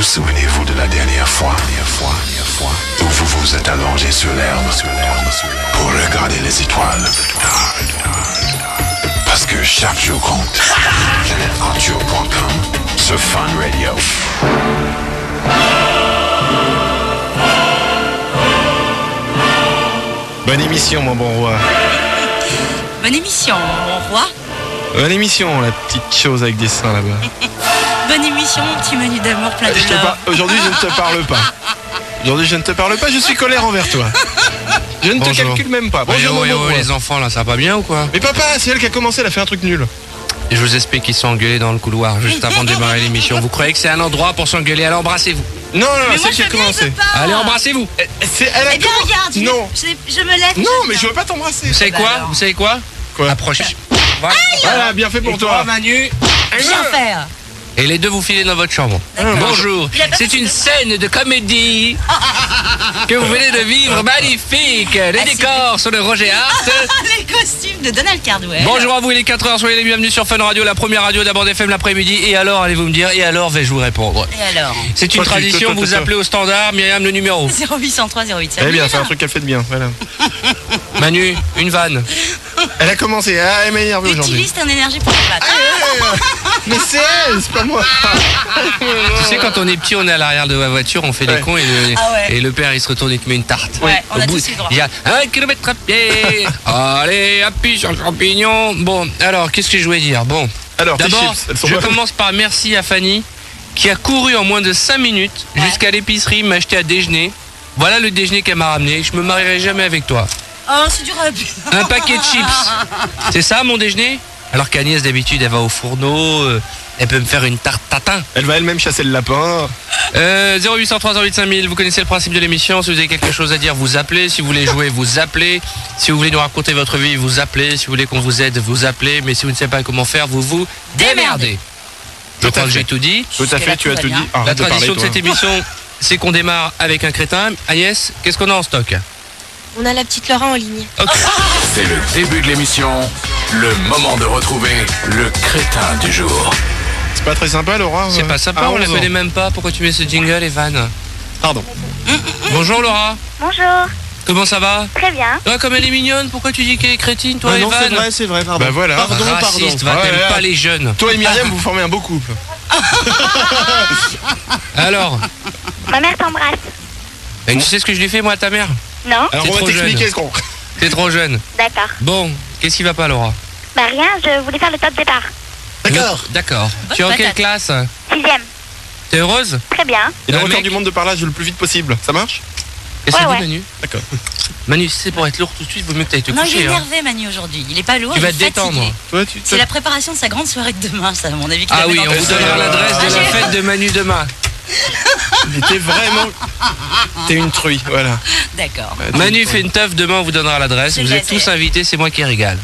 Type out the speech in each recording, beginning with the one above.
souvenez-vous de la dernière fois où vous vous êtes allongé sur l'herbe pour regarder les étoiles? Parce que chaque jour compte. PlanèteArthur.com sur Fun Radio. Bonne émission, mon bon roi. Bonne émission, mon roi. Bonne émission, la petite chose avec des seins là-bas. Bonne émission, mon petit menu d'amour plein de love. Aujourd'hui, je ne te parle pas. Aujourd'hui, je ne te parle pas, je suis colère envers toi. Je ne te calcule même pas. Bonjour, mon bon roi. Les enfants, là, ça va pas bien ou quoi? Mais papa, c'est elle qui a commencé, elle a fait un truc nul. Et je vous explique qu'ils sont engueulés dans le couloir juste avant de démarrer l'émission. Vous croyez que c'est un endroit pour s'engueuler? Alors embrassez-vous. Non, Mais c'est moi, elle qui a commencé. Allez, embrassez-vous. C'est elle a Eh bien, regarde, Non. je me lève. Non, mais je veux pas t'embrasser. Vous savez bah quoi? alors. Vous savez quoi? Quoi? Approchez. Voilà, bien fait pour Et toi. Manu. Bien faire. Et les deux vous filez dans votre chambre. Bonjour. Il a pas C'est fait une de- scène de comédie que vous venez de vivre. Magnifique. Les c'est décors sont de Roger Hart. Les costumes de Donald Cardwell. Bonjour à vous, il est 4h, soyez les bienvenus sur Fun Radio, la première radio d'abord FM l'après-midi. Et alors, allez-vous me dire, et alors vais-je vous répondre? Et alors? C'est une tradition, vous appelez au standard, Myriam, le numéro. 0803 08. Eh bien, c'est un truc qu'elle fait de bien. Voilà. Manu, une vanne. Elle a commencé, elle m'a énervé aujourd'hui. Utilise ton énergie pour te battre. Mais c'est elle, c'est pas moi. Tu sais, quand on est petit, on est à l'arrière de la voiture, on fait des Ouais. cons et le père il se retourne et te met une tarte. Ouais, on a Au bout, tous eu le droit. il y a 1 kilomètre à pied. Allez, appuie sur le champignon. Bon, alors, qu'est-ce que je voulais dire? Bon, Alors, tes d'abord, chips, elles sont je bonnes. commence par merci à Fanny qui a couru en moins de 5 minutes jusqu'à l'épicerie m'acheter à déjeuner. Voilà le déjeuner qu'elle m'a ramené. Je me marierai jamais avec toi. Oh, c'est du rap. Un paquet de chips. C'est ça mon déjeuner? Alors qu'Agnès d'habitude elle va au fourneau, elle peut me faire une tarte tatin. Elle va elle-même chasser le lapin. 0803 08 5000, vous connaissez le principe de l'émission. Si vous avez quelque chose à dire, vous appelez. Si vous voulez jouer, vous appelez. Si vous voulez nous raconter votre vie, vous appelez. Si vous voulez qu'on vous aide, vous appelez. Mais si vous ne savez pas comment faire, vous vous démerdez. Je crois que j'ai tout dit. Tout à fait, tu as tout dit. La Arrête de parler, tradition de toi. cette émission, c'est qu'on démarre avec un crétin. Agnès, qu'est-ce qu'on a en stock? On a la petite Laura en ligne. Ok. C'est le début de l'émission, le moment de retrouver le crétin du jour. C'est pas très sympa, Laura. C'est pas sympa, à on la 11 ans. connaît même pas. Pourquoi tu mets ce jingle, Evan? Pardon. Bonjour Laura. Bonjour, Comment ça va? très bien. Ah, comme elle est mignonne, pourquoi tu dis qu'elle est crétine, toi, non, Evan? c'est vrai, pardon. Bah voilà. Pardon. Raciste, va, Ouais, t'aimes ouais. pas les jeunes. Toi et Myriam, vous formez un beau couple. Alors, Ma mère t'embrasse. tu sais ce que je lui fais, moi, à ta mère? Non? Alors T'es on va trop t'expliquer jeune. ce qu'on. T'es trop jeune. D'accord. Bon, qu'est-ce qui va pas, Laura? Bah rien, je voulais faire le top départ. D'accord. D'accord. Tu es en quelle classe? 6ème. T'es heureuse? Très bien. Et le Un record mec- du monde de parlage le plus vite possible. Ça marche? Qu'est-ce que Ouais, ça ouais. dit, Manu? D'accord. Manu, si c'est pour être lourd tout de suite, vaut mieux que t'ailles te Non, il est coucher. Hein. énervé, Manu, aujourd'hui. Il est pas lourd, Tu il vas est te détendre. fatigué. Toi, C'est la préparation de sa grande soirée de demain, ça, à mon avis. qu'il Ah avait oui, dans on ton vous sac. donnera l'adresse de la j'ai- fête de Manu demain. Mais t'es vraiment. T'es une truie, voilà. D'accord. Manu fait une teuf, demain on vous donnera l'adresse. C'est Vous vrai, êtes tous c'est- invités, c'est moi qui régale.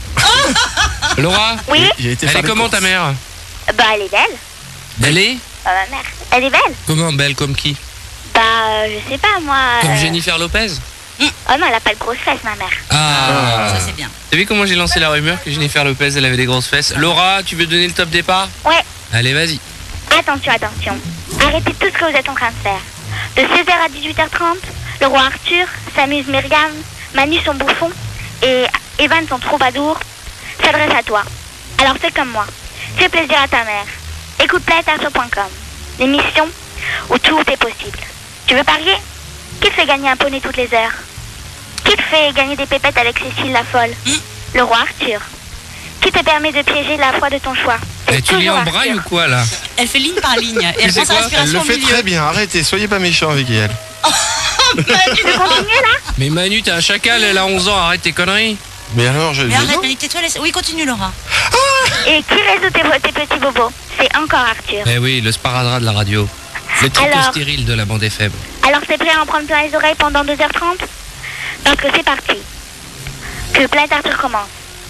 Laura, Oui? J'ai été elle faire est les comment courses. ta mère? Bah elle est belle. Elle est Bah, ma mère. Elle est belle? comment belle, comme qui? Bah je sais pas moi. Comme Jennifer Lopez? Oh non, elle a pas de grosses fesses ma mère. Ah, Ça, c'est bien. T'as vu comment j'ai lancé la rumeur que Jennifer Lopez elle avait des grosses fesses? Laura, tu veux donner le top départ? Ouais. Allez, vas-y. Attention, attention. Arrêtez tout ce que vous êtes en train de faire. De 16h à 18h30, le roi Arthur s'amuse Myriam, Manu son bouffon et Evan son troubadour s'adresse à toi. Alors fais comme moi. Fais plaisir à ta mère. Écoute PlanèteArthur.com, l'émission où tout est possible. Tu veux parier? Qui te fait gagner un poney toutes les heures? Qui te fait gagner des pépettes avec Cécile la folle? Le roi Arthur. Qui te permet de piéger la foi de ton choix? C'est Tu lis toujours en braille Arthur. ou quoi là? Elle fait ligne par ligne. Et elle sais prend sa quoi Elle respiration le au fait milieu. très bien. Arrêtez, soyez pas méchants avec elle. Tu veux continuer là? Mais Manu, t'es un chacal, elle a 11 ans, arrête tes conneries. Mais alors, je. Mais mais arrête, non. Manu, tais-toi, laisse. Oui, continue, Laura. Et qui résout tes petits bobos? C'est encore Arthur. Eh oui, le sparadrap de la radio. Le Alors. tricostérile de la bande FM. Alors c'est prêt à en prendre plein les oreilles pendant 2h30? Donc c'est parti. Que Planète Arthur commence.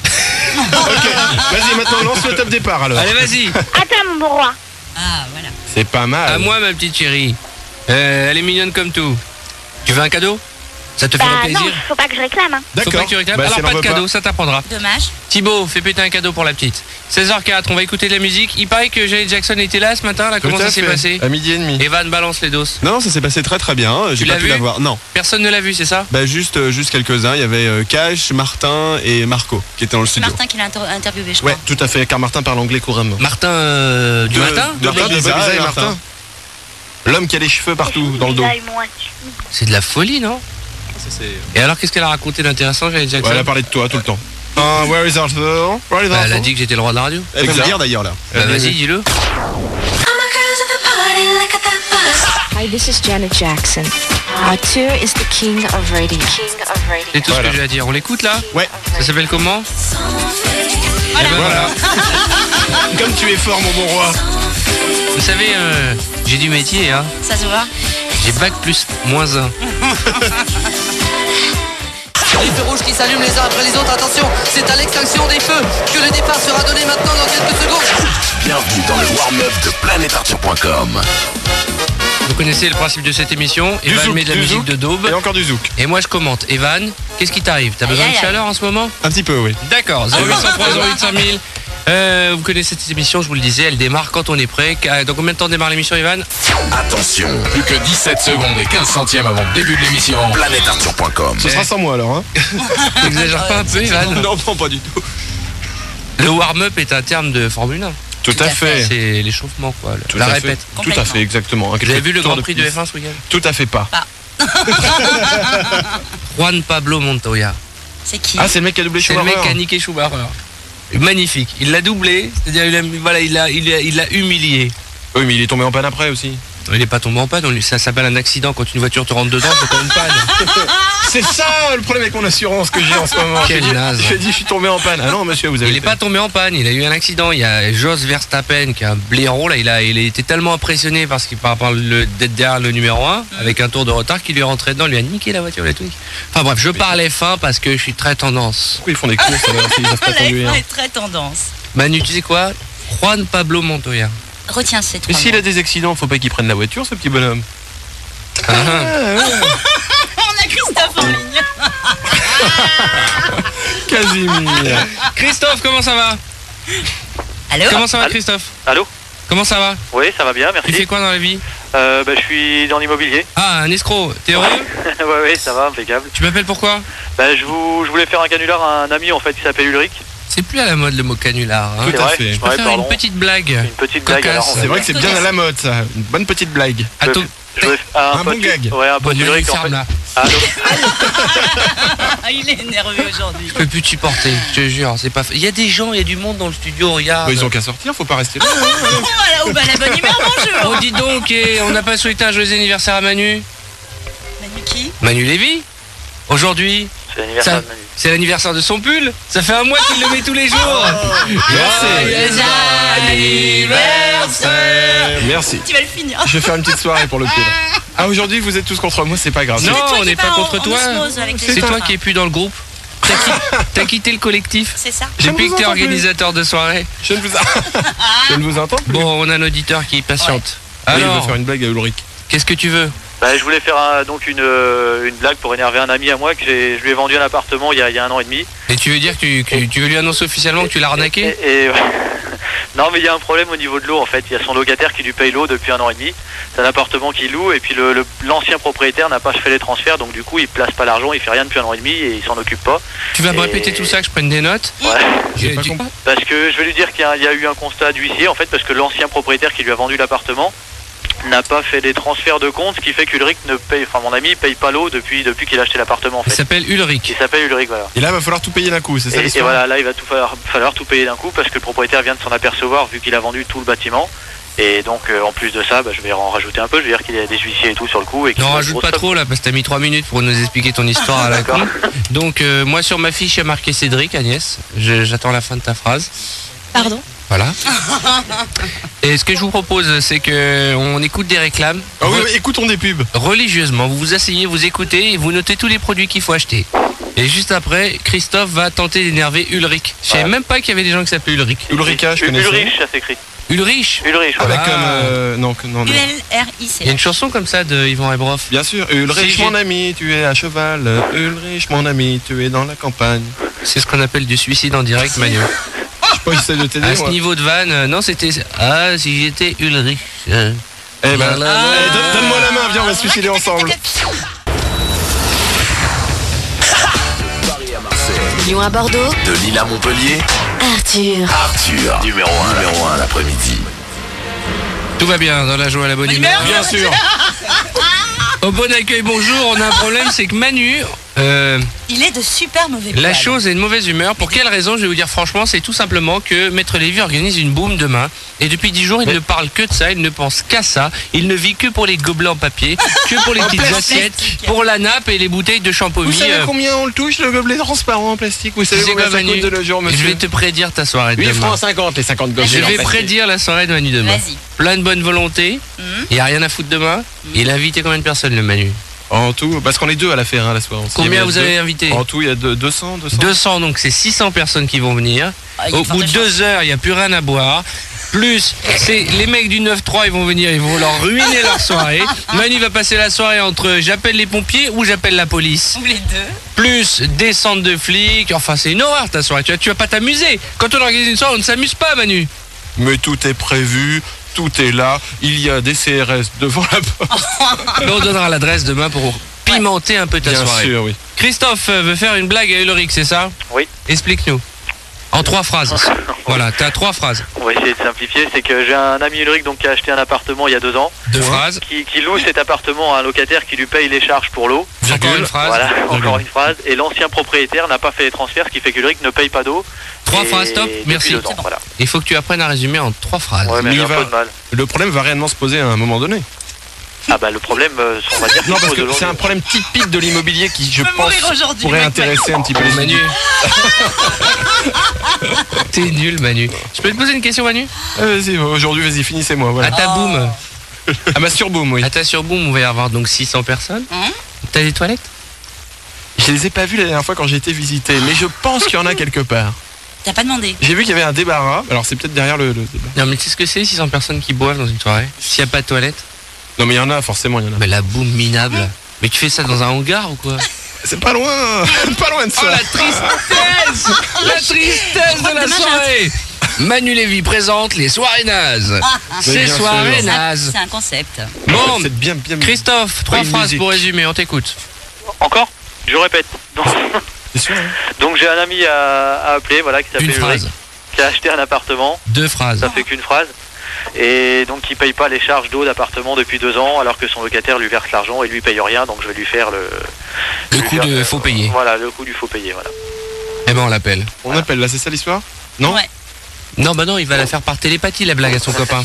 Ok, vas-y, maintenant lance le top départ alors. Allez, vas-y. À toi mon beau roi. Ah, voilà. C'est pas mal. À moi, ma petite chérie. Elle est mignonne comme tout. Tu veux un cadeau? Ça te ferait plaisir? Non, faut pas que je réclame. Hein. Faut pas que tu réclames. Alors pas de cadeau, ça t'apprendra. Dommage. Thibaut, fais péter un cadeau pour la petite. 16h04, on va écouter de la musique. Il paraît que Janet Jackson était là ce matin, là. Comment ça s'est passé? À 12h30. Evan, balance les doses. Non, ça s'est passé très très bien. J'ai pas pu la voir. Non. Personne ne l'a vu, c'est ça? Bah juste quelques-uns. Il y avait Cash, Martin et Marco qui étaient dans le studio. Martin qui l'a interviewé, je crois. Ouais, tout à fait. Car Martin parle anglais couramment. Martin du matin? De Lisa et Martin. L'homme qui a les cheveux partout dans le dos. C'est de la folie, non? Et alors, qu'est-ce qu'elle a raconté d'intéressant, Janet Jackson? Elle a parlé de toi tout le temps. Where is Arthur? Elle a dit que j'étais le roi de la radio. Elle va le dire d'ailleurs là. Bah vas-y, dis-le. Hi, this is Janet Jackson. Arthur is the king of radio. C'est tout ce que j'ai à dire. On l'écoute là? Ouais. Ça s'appelle comment? Voilà. Comme tu es fort, mon bon roi. Vous savez, j'ai du métier, hein. Ça se voit. J'ai bac plus moins 1. Les feux rouges qui s'allument les uns après les autres, attention, c'est à l'extinction des feux que le départ sera donné maintenant dans quelques secondes. Bienvenue dans le warm-up de PlanèteArthur.com. Vous connaissez le principe de cette émission. Evan met de la musique de daube. Et encore du zouk. Et moi je commente. Evan, qu'est-ce qui t'arrive? T'as besoin de chaleur en ce moment? Un petit peu, oui. D'accord, 0803 08 5000. Vous connaissez cette émission, je vous le disais, elle démarre quand on est prêt. Dans combien de temps démarre l'émission, Evan? Attention, plus que 17 secondes et 15 centièmes avant le début de l'émission. PlanèteArthur.com. Ce sera sans moi alors, hein. T'exagères pas un peu, Evan? Non, pas du tout. Le warm-up est un terme de Formule 1. Tout à fait. C'est l'échauffement, quoi. Tout la à répète. Fait. Tout à fait, exactement. Vous avez vu le Grand Prix de F1 ce week-end? Tout à fait pas. Juan Pablo Montoya. C'est qui? Ah, c'est le mec qui a doublé Schumacher. C'est le mec qui a niqué Schumacher. Magnifique. Il l'a doublé, c'est-à-dire il l'a humilié. Oui, mais il est tombé en panne après aussi. Il n'est pas tombé en panne, ça s'appelle un accident. Quand une voiture te rentre dedans, c'est pas une panne. C'est ça le problème avec mon assurance que j'ai en ce moment. Quel naze. J'ai dit je suis tombé en panne. Ah non monsieur, vous avez. Il n'est pas tombé en panne, il a eu un accident. Il y a Jos Verstappen qui est un blaireau là, il a été tellement impressionné parce qu'il par rapport d'être derrière le numéro 1 avec un tour de retard qu'il lui est rentré dedans, lui a niqué la voiture, Enfin bref, je parlais fin parce que je suis très tendance. Pourquoi ils font des courses alors s'ils savent pas conduire? Très tendance. Manu, tu sais quoi? Juan Pablo Montoya. Retiens ces trois. Mais s'il a des accidents, faut pas qu'il prenne la voiture, ce petit bonhomme. On a Christophe en ligne. Casimir. Christophe, comment ça va? Allô? Comment ça va, Christophe? Allô? Comment ça va? Oui, ça va bien, merci. Tu fais quoi dans la vie? Je suis dans l'immobilier. Ah, un escroc. T'es heureux? Ouais, ça va, impeccable. Tu m'appelles pourquoi? Je voulais faire un canular à un ami en fait qui s'appelle Ulrich. C'est plus à la mode le mot canular. Hein. Tout à fait. Je peux faire une petite blague. Une petite blague. Alors, c'est vrai que c'est bien à la mode ça. Une bonne petite blague. Un bon gag. Ouais, un peu d'Ulrich en fait. Allô? Il est nerveux aujourd'hui. Je peux plus te supporter, je te jure, c'est pas fait. Il y a des gens, il y a du monde dans le studio, regarde. Ils ont qu'à sortir, faut pas rester là. Voilà, la bonne humeur, bonjour. Oh dis donc, on n'a pas souhaité un joyeux anniversaire à Manu. Manu qui? Manu Lévy. Aujourd'hui. C'est l'anniversaire de Manu. C'est l'anniversaire de son pull. Ça fait un mois qu'il le met tous les jours. Merci. Anniversaire. Merci. Tu vas le finir. Je vais faire une petite soirée pour le pull. Ah aujourd'hui vous êtes tous contre moi, c'est pas grave. Non, on n'est pas contre toi. C'est toi qui es plus dans le groupe. T'as quitté le collectif. C'est ça. Depuis que t'es organisateur de soirée. Je ne vous entends plus. Bon, on a un auditeur qui patiente. Alors, il Alors, veut faire une blague à Ulrich. qu'est-ce que tu veux? Je voulais faire une blague pour énerver un ami à moi que je lui ai vendu un appartement il y a 1 an et demi. Et tu veux dire que tu veux lui annoncer officiellement que tu l'as arnaqué? Non mais il y a un problème au niveau de l'eau en fait. Il y a son locataire qui lui paye l'eau depuis 1 an et demi. C'est un appartement qu'il loue et puis l'ancien propriétaire n'a pas fait les transferts, donc du coup il place pas l'argent, il fait rien depuis 1 an et demi et il s'en occupe pas. Tu vas me répéter tout ça, que je prenne des notes? Ouais. Parce que je vais lui dire qu'il y a eu un constat d'huissier en fait, parce que l'ancien propriétaire qui lui a vendu l'appartement n'a pas fait des transferts de compte, ce qui fait qu'Ulrich ne paye, enfin mon ami paye pas l'eau depuis qu'il a acheté l'appartement en fait. Il s'appelle Ulrich. Voilà. Et là il va falloir tout payer d'un coup, c'est ça l'histoire? Et voilà, là il va falloir tout payer d'un coup parce que le propriétaire vient de s'en apercevoir vu qu'il a vendu tout le bâtiment. Et donc en plus de ça, je vais en rajouter un peu, je vais dire qu'il y a des huissiers et tout sur le coup. Non, rajoute pas trop là parce que t'as mis 3 minutes pour nous expliquer ton histoire à la con. Donc moi sur ma fiche il y a marqué Cédric, Agnès. J'attends la fin de ta phrase. Pardon? Voilà. Et ce que je vous propose, c'est que on écoute des réclames. Ah oui, écoutons des pubs. Religieusement, vous vous asseyez, vous écoutez et vous notez tous les produits qu'il faut acheter. Et juste après, Christophe va tenter d'énerver Ulrich. Je savais même pas qu'il y avait des gens qui s'appelaient Ulrich. Ulrica, je connais. Ulrich, ça s'écrit. Ulrich. Ulrich, voilà. Avec non. ULRIC. Il y a une chanson comme ça de Yvan Rebroff. Bien sûr, Ulrich Si, mon ami, tu es à cheval. Ulrich mon ami, tu es dans la campagne. C'est ce qu'on appelle du suicide en direct, Manu. Je sais pas, j'essaie de t'aider. À ce niveau de vanne, non, c'était... Ah, si j'étais Ulrich. Eh ben, donne-moi la main, viens, on va se suicider ensemble. Lyon à Bordeaux, De Lille à Montpellier, Arthur. Arthur, numéro 1 l'après-midi. Tout va bien dans la joie et la bonne humeur. Bien sûr. Au bon accueil, bonjour. On a un problème, c'est que Manu... Il est de super mauvais La poil. chose est de mauvaise humeur. Pour quelle raison? Je vais vous dire franchement, c'est tout simplement que Maître Lévy organise une boum demain. Et depuis 10 jours, il ne parle que de ça, il ne pense qu'à ça. Il ne vit que pour les gobelets en papier, que pour les petites assiettes, pour la nappe et les bouteilles de shampoing. Vous savez combien on le touche, le gobelet transparent en plastique? Vous savez Tu sais combien quoi, ça coûte Manu de nos jours, monsieur? Je vais te prédire ta soirée de 8 demain. francs 50, les 50 gobelets. Je en vais plastique. prédire la soirée de Manu demain. Vas-y. Plein de bonne volonté. Il n'y a rien à foutre demain. Il a invité combien de personnes, le Manu? En tout, parce qu'on est deux à la faire, hein, la soirée. Combien vous avez invité? En tout, il y a 200. 200, donc c'est 600 personnes qui vont venir. Ah, il y a Au de bout de fortes 2 heures, il n'y a plus rien à boire. Plus, c'est les mecs du 9-3, ils vont venir, ils vont leur ruiner leur soirée. Manu va passer la soirée entre j'appelle les pompiers ou j'appelle la police. Ou les deux. Plus descente de flics. Enfin, c'est une horreur ta soirée. Tu vas pas t'amuser. Quand on organise une soirée, on ne s'amuse pas, Manu. Mais tout est prévu, tout est là. Il y a des CRS devant la porte. Mais on donnera l'adresse demain pour pimenter un peu ta Bien soirée. sûr, oui. Christophe veut faire une blague à Ulrich, c'est ça? Oui. Explique-nous. En 3 phrases. Voilà, t'as 3 phrases. On va essayer de simplifier. C'est que j'ai un ami Ulrich donc, qui a acheté un appartement il y a 2 ans. 2 phrases. Qui loue cet appartement à un locataire qui lui paye les charges pour l'eau. Encore une phrase. Voilà, encore une phrase. Et l'ancien propriétaire n'a pas fait les transferts, ce qui fait qu'Ulrich ne paye pas d'eau. 3 Et phrases, stop, depuis merci. 2 ans, voilà. Il faut que tu apprennes à résumer en 3 phrases. Ouais, mais Mais j'ai il un va- peu de mal. Le problème va réellement se poser à un moment donné. Ah bah le problème, on va dire qu'il Non, parce pose que aujourd'hui. c'est un problème typique de l'immobilier qui, je peux pense, mourir aujourd'hui, pourrait mec, intéresser un petit peu les Manu. T'es nul, Manu. Je peux te poser une question, Manu? Vas-y, aujourd'hui, vas-y, finissez-moi. À Voilà. ta boum. À ma surboom, oui. À ta surboom, on va y avoir donc 600 personnes. T'as des toilettes? Je les ai pas vus la dernière fois quand j'ai été visité, mais je pense qu'il y en a quelque part. T'as pas demandé. J'ai vu qu'il y avait un débarras, alors c'est peut-être derrière le débat. Non, mais tu sais ce que c'est, 600 personnes qui boivent dans une soirée? S'il n'y a pas de toilette? Non, mais il y en a, forcément, il y en a. Mais la boum minable. Mais tu fais ça dans un hangar ou quoi? C'est pas loin, pas loin de ça. Oh la tristesse! La tristesse de la demain, j'ai un soirée! Manu Lévy présente les soirées nazes. C'est bien soirées sûr. nazes. C'est un concept. Bon, C'est bien. Christophe, 3 Pas une phrases musique. pour résumer, on t'écoute. Encore? Je répète. Donc, C'est sûr, hein. donc j'ai un ami à appeler, voilà, qui Une s'appelle Ulrich, phrase. qui a acheté un appartement. 2 phrases. Ça fait qu'une phrase. Et donc il paye pas les charges d'eau d'appartement depuis 2 ans, alors que son locataire lui verse l'argent et lui paye rien, donc je vais lui faire Le lui coup faire, de faux payé. Voilà, le coup du faux payé, voilà. Eh ben on l'appelle. On appelle, là, c'est ça l'histoire? Non? Ouais. Non, bah non, il va la faire par télépathie, la blague à son copain.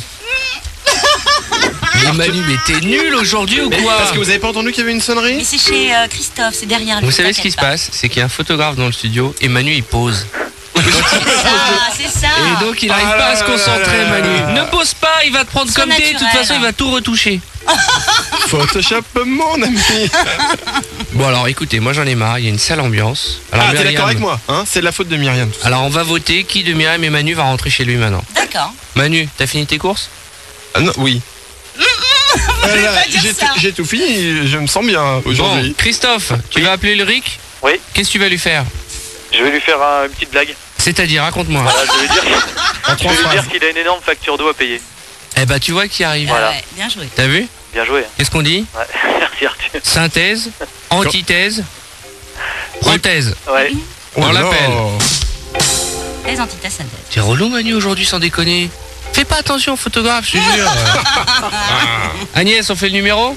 Mais Manu, mais t'es nul aujourd'hui ou quoi? Parce que vous avez pas entendu qu'il y avait une Mais sonnerie? c'est chez Christophe, c'est derrière lui. Vous savez ce qui t'inquiète se pas. passe? C'est qu'il y a un photographe dans le studio et Manu il pose. C'est ça. Et donc il n'arrive Ah pas à là se là concentrer, là là Manu. là. Ne pose pas, il va te prendre Sois comme t'es. De toute naturel. façon, il va tout retoucher. Photoshop, mon ami. Bon, alors écoutez, moi j'en ai marre, il y a une sale ambiance. Alors, Ah, t'es Myriam- d'accord avec moi, hein? C'est de la faute de Myriam. tout ça. Alors on va voter qui de Myriam et Manu va rentrer chez lui maintenant. D'accord. Manu, t'as fini tes courses? Ah, non, oui. allez pas dire ça. J'ai tout fini, je me sens bien aujourd'hui. Bon, Christophe, tu vas appeler Ulrich? Oui. Qu'est-ce que tu vas lui faire? Je vais lui faire une petite blague. C'est-à-dire, raconte-moi. Voilà, je vais lui dire, En je trois vais lui phrases. dire qu'il a une énorme facture d'eau à payer. Eh bah tu vois qui arrive. Voilà. Ouais, bien joué. T'as vu? Bien joué. Hein. Qu'est-ce qu'on dit? Ouais. Merci Arthur. Synthèse, antithèse, prothèse. Ouais. On là. l'appelle. Les antithèses synthèses. T'es relou Manu aujourd'hui sans déconner. Fais pas attention au photographe, je te jure. Agnès, on fait le numéro?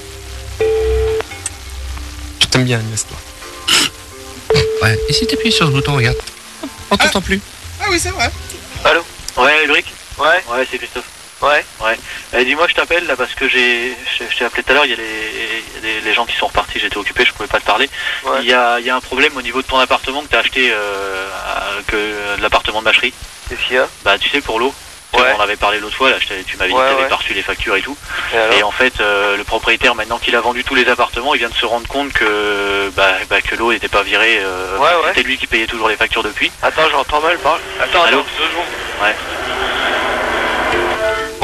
Je t'aime bien, Agnès, toi. Ouais. Et si t'appuies sur ce bouton, regarde. On t'entend plus. Ah oui, c'est vrai. Allô? Ouais, Ulrich? Ouais. Ouais, c'est Christophe. Ouais. Ouais. Dis-moi, je t'appelle là parce que je t'ai appelé tout à l'heure, il y a les gens qui sont repartis, j'étais occupé, je pouvais pas te parler. Ouais. Il y a un problème au niveau de ton appartement que t'as acheté, l'appartement de Mâcherie. Qu'est-ce qu'il y a? Bah tu sais, pour l'eau. Ouais. On en avait parlé l'autre fois, là, tu m'avais dit que t'avais pas reçu les factures et tout. Et en fait, le propriétaire, maintenant qu'il a vendu tous les appartements, il vient de se rendre compte que que l'eau n'était pas virée. C'était lui qui payait toujours les factures depuis. Attends, j'entends mal, parle. Attends, 2 secondes. Ouais.